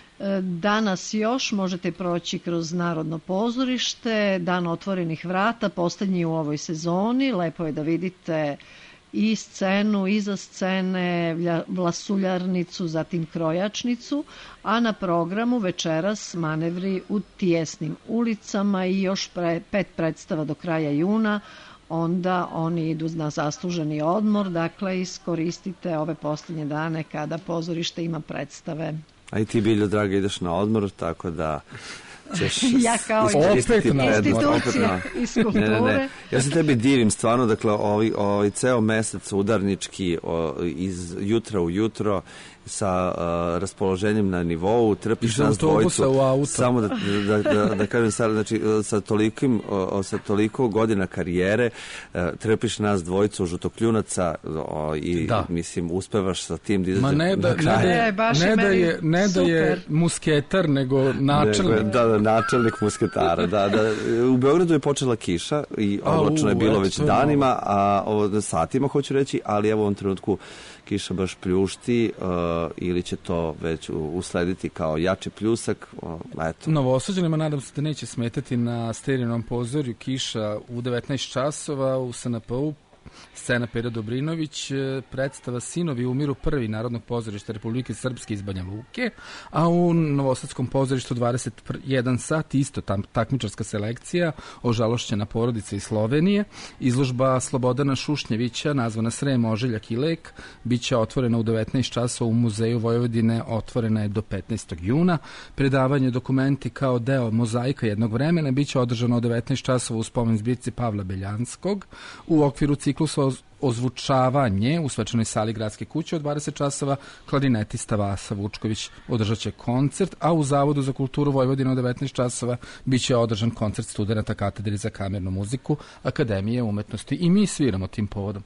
Danas još možete proći kroz Narodno pozorište, Dan otvorenih vrata, posljednji u ovoj sezoni. Lepo je da vidite i scenu, iza scene, vlasuljarnicu, zatim krojačnicu, a na programu večeras manevri u tijesnim ulicama i još pre, pet predstava do kraja juna. Onda oni idu na zasluženi odmor, dakle iskoristite ove posljednje dane kada pozorište ima predstave. A i ti, Biljo, draga, ideš na odmor, tako da ćeš ja kao institucija iz kulture. Ne, ne, ne. Ja se tebi divim stvarno, dakle, ovaj, ovaj ceo mesec udarnički o, iz jutra u jutro sa uh, raspoloženjem na nivou, trpiš nas dvojicu, samo da, da, da, da kažem sad, znači, sa, tolikim, o, sa toliko godina karijere, uh, trpiš nas dvojicu žutokljunaca o, i da. Mislim, uspevaš sa tim da Ma ne da, ne da, je, ne da je, ne da je musketar, nego načelnik. Nego, da, da, načelnik musketara, da, da. U Beogradu je počela kiša i oblačno je bilo već danima, a ovo, satima hoću reći, ali evo u ovom trenutku kiša baš pljušti, uh, ili će to već uslediti kao jači pljusak. Uh, eto. Novosađanima nadam se da neće smetati na Sterinom pozorju kiša u devetnaest časova u S N P-u. Scena Pera Dobrinović, predstava Sinovi umiru, prvi Narodnog pozorišta Republike Srpske iz Banja Luke, a u Novosadskom pozorištu dvadeset jedan sat isto tam takmičarska selekcija Ožalošćena porodica iz Slovenije. Izložba Slobodana Šušnjevića nazvana Srem, ožiljak i lek biće otvorena u devetnaest časova u Muzeju Vojvodine, otvorena je do petnaestog juna. Predavanje dokumenti kao deo mozaika jednog vremena biće održano u devetnaest časova u spomen zbirci Pavla Beljanskog. U okviru ciklusa ozvučavanje u svečanoj sali Gradske kuće od dvadeset časova klarinetista Vasa Vučković održat će koncert, a u Zavodu za kulturu Vojvodine od devetnaest časova biće održan koncert studenata katedri za kamernu muziku Akademije umetnosti i mi sviramo tim povodom.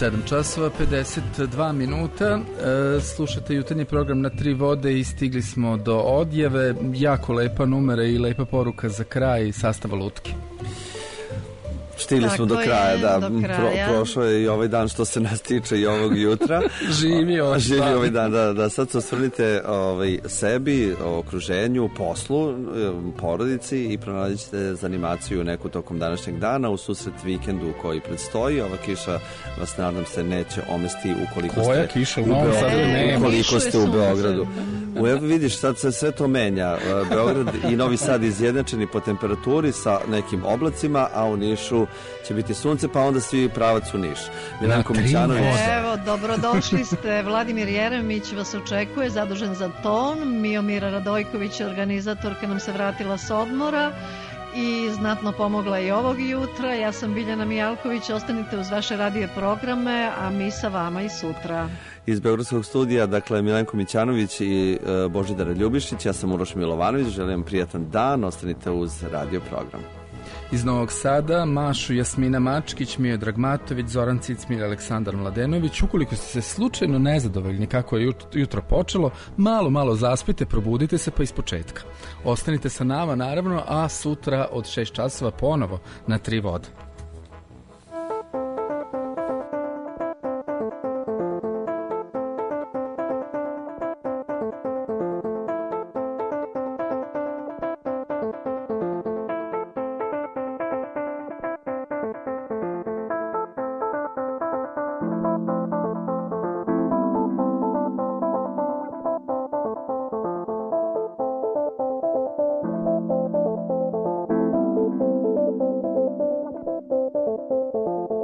sedam časova pedeset dva minuta. E, slušate jutarnji program na Tri vode i stigli smo do odjave. Jako lepa numera i lepa poruka za kraj sastava Lutke. Stigli smo do kraja, da. Do kraja. Pro, prošao je i ovaj dan što se nas tiče i ovog jutra. Živi ovaj, Živi ovaj dan, da, da. Sad se osvrnite ovaj, sebi, o okruženju, poslu, porodici i pronađite za animaciju neku tokom današnjeg dana u susret vikendu koji predstoji. Ova kiša vas, nadam se, neće omesti ukoliko Koja ste kiša? u Beogradu. Ukoliko ste u Beogradu. U, evo vidiš, sad se sve to menja. Beograd i Novi Sad izjednačeni po temperaturi sa nekim oblacima, a u Nišu će biti sunce, pa onda svi pravac u Niš. Milanko Mićanović. Evo, dobrodošli ste. Vladimir Jeremić vas očekuje, zadužen za ton. Miomira Radojković, organizatorka, nam se vratila s odmora i znatno pomogla i ovog jutra. Ja sam Biljana Mijalković, ostanite uz vaše radio programe, a mi sa vama i sutra. Iz Beogradskog studija, dakle, Milenko Mićanović i e, Božidar Ljubišić, ja sam Uroš Milovanović, želim prijatan dan, ostanite uz radio program. Iz Novog Sada mašu Jasmina Mačkić, Miodrag Matović, Zoran Cicmir, Aleksandar Mladenović. Ukoliko ste se slučajno nezadovoljni kako je jutro počelo, malo, malo zaspite, probudite se pa iz početka. Ostanite sa nama, naravno, a sutra od šest časova ponovo na Tri vode. Thank you.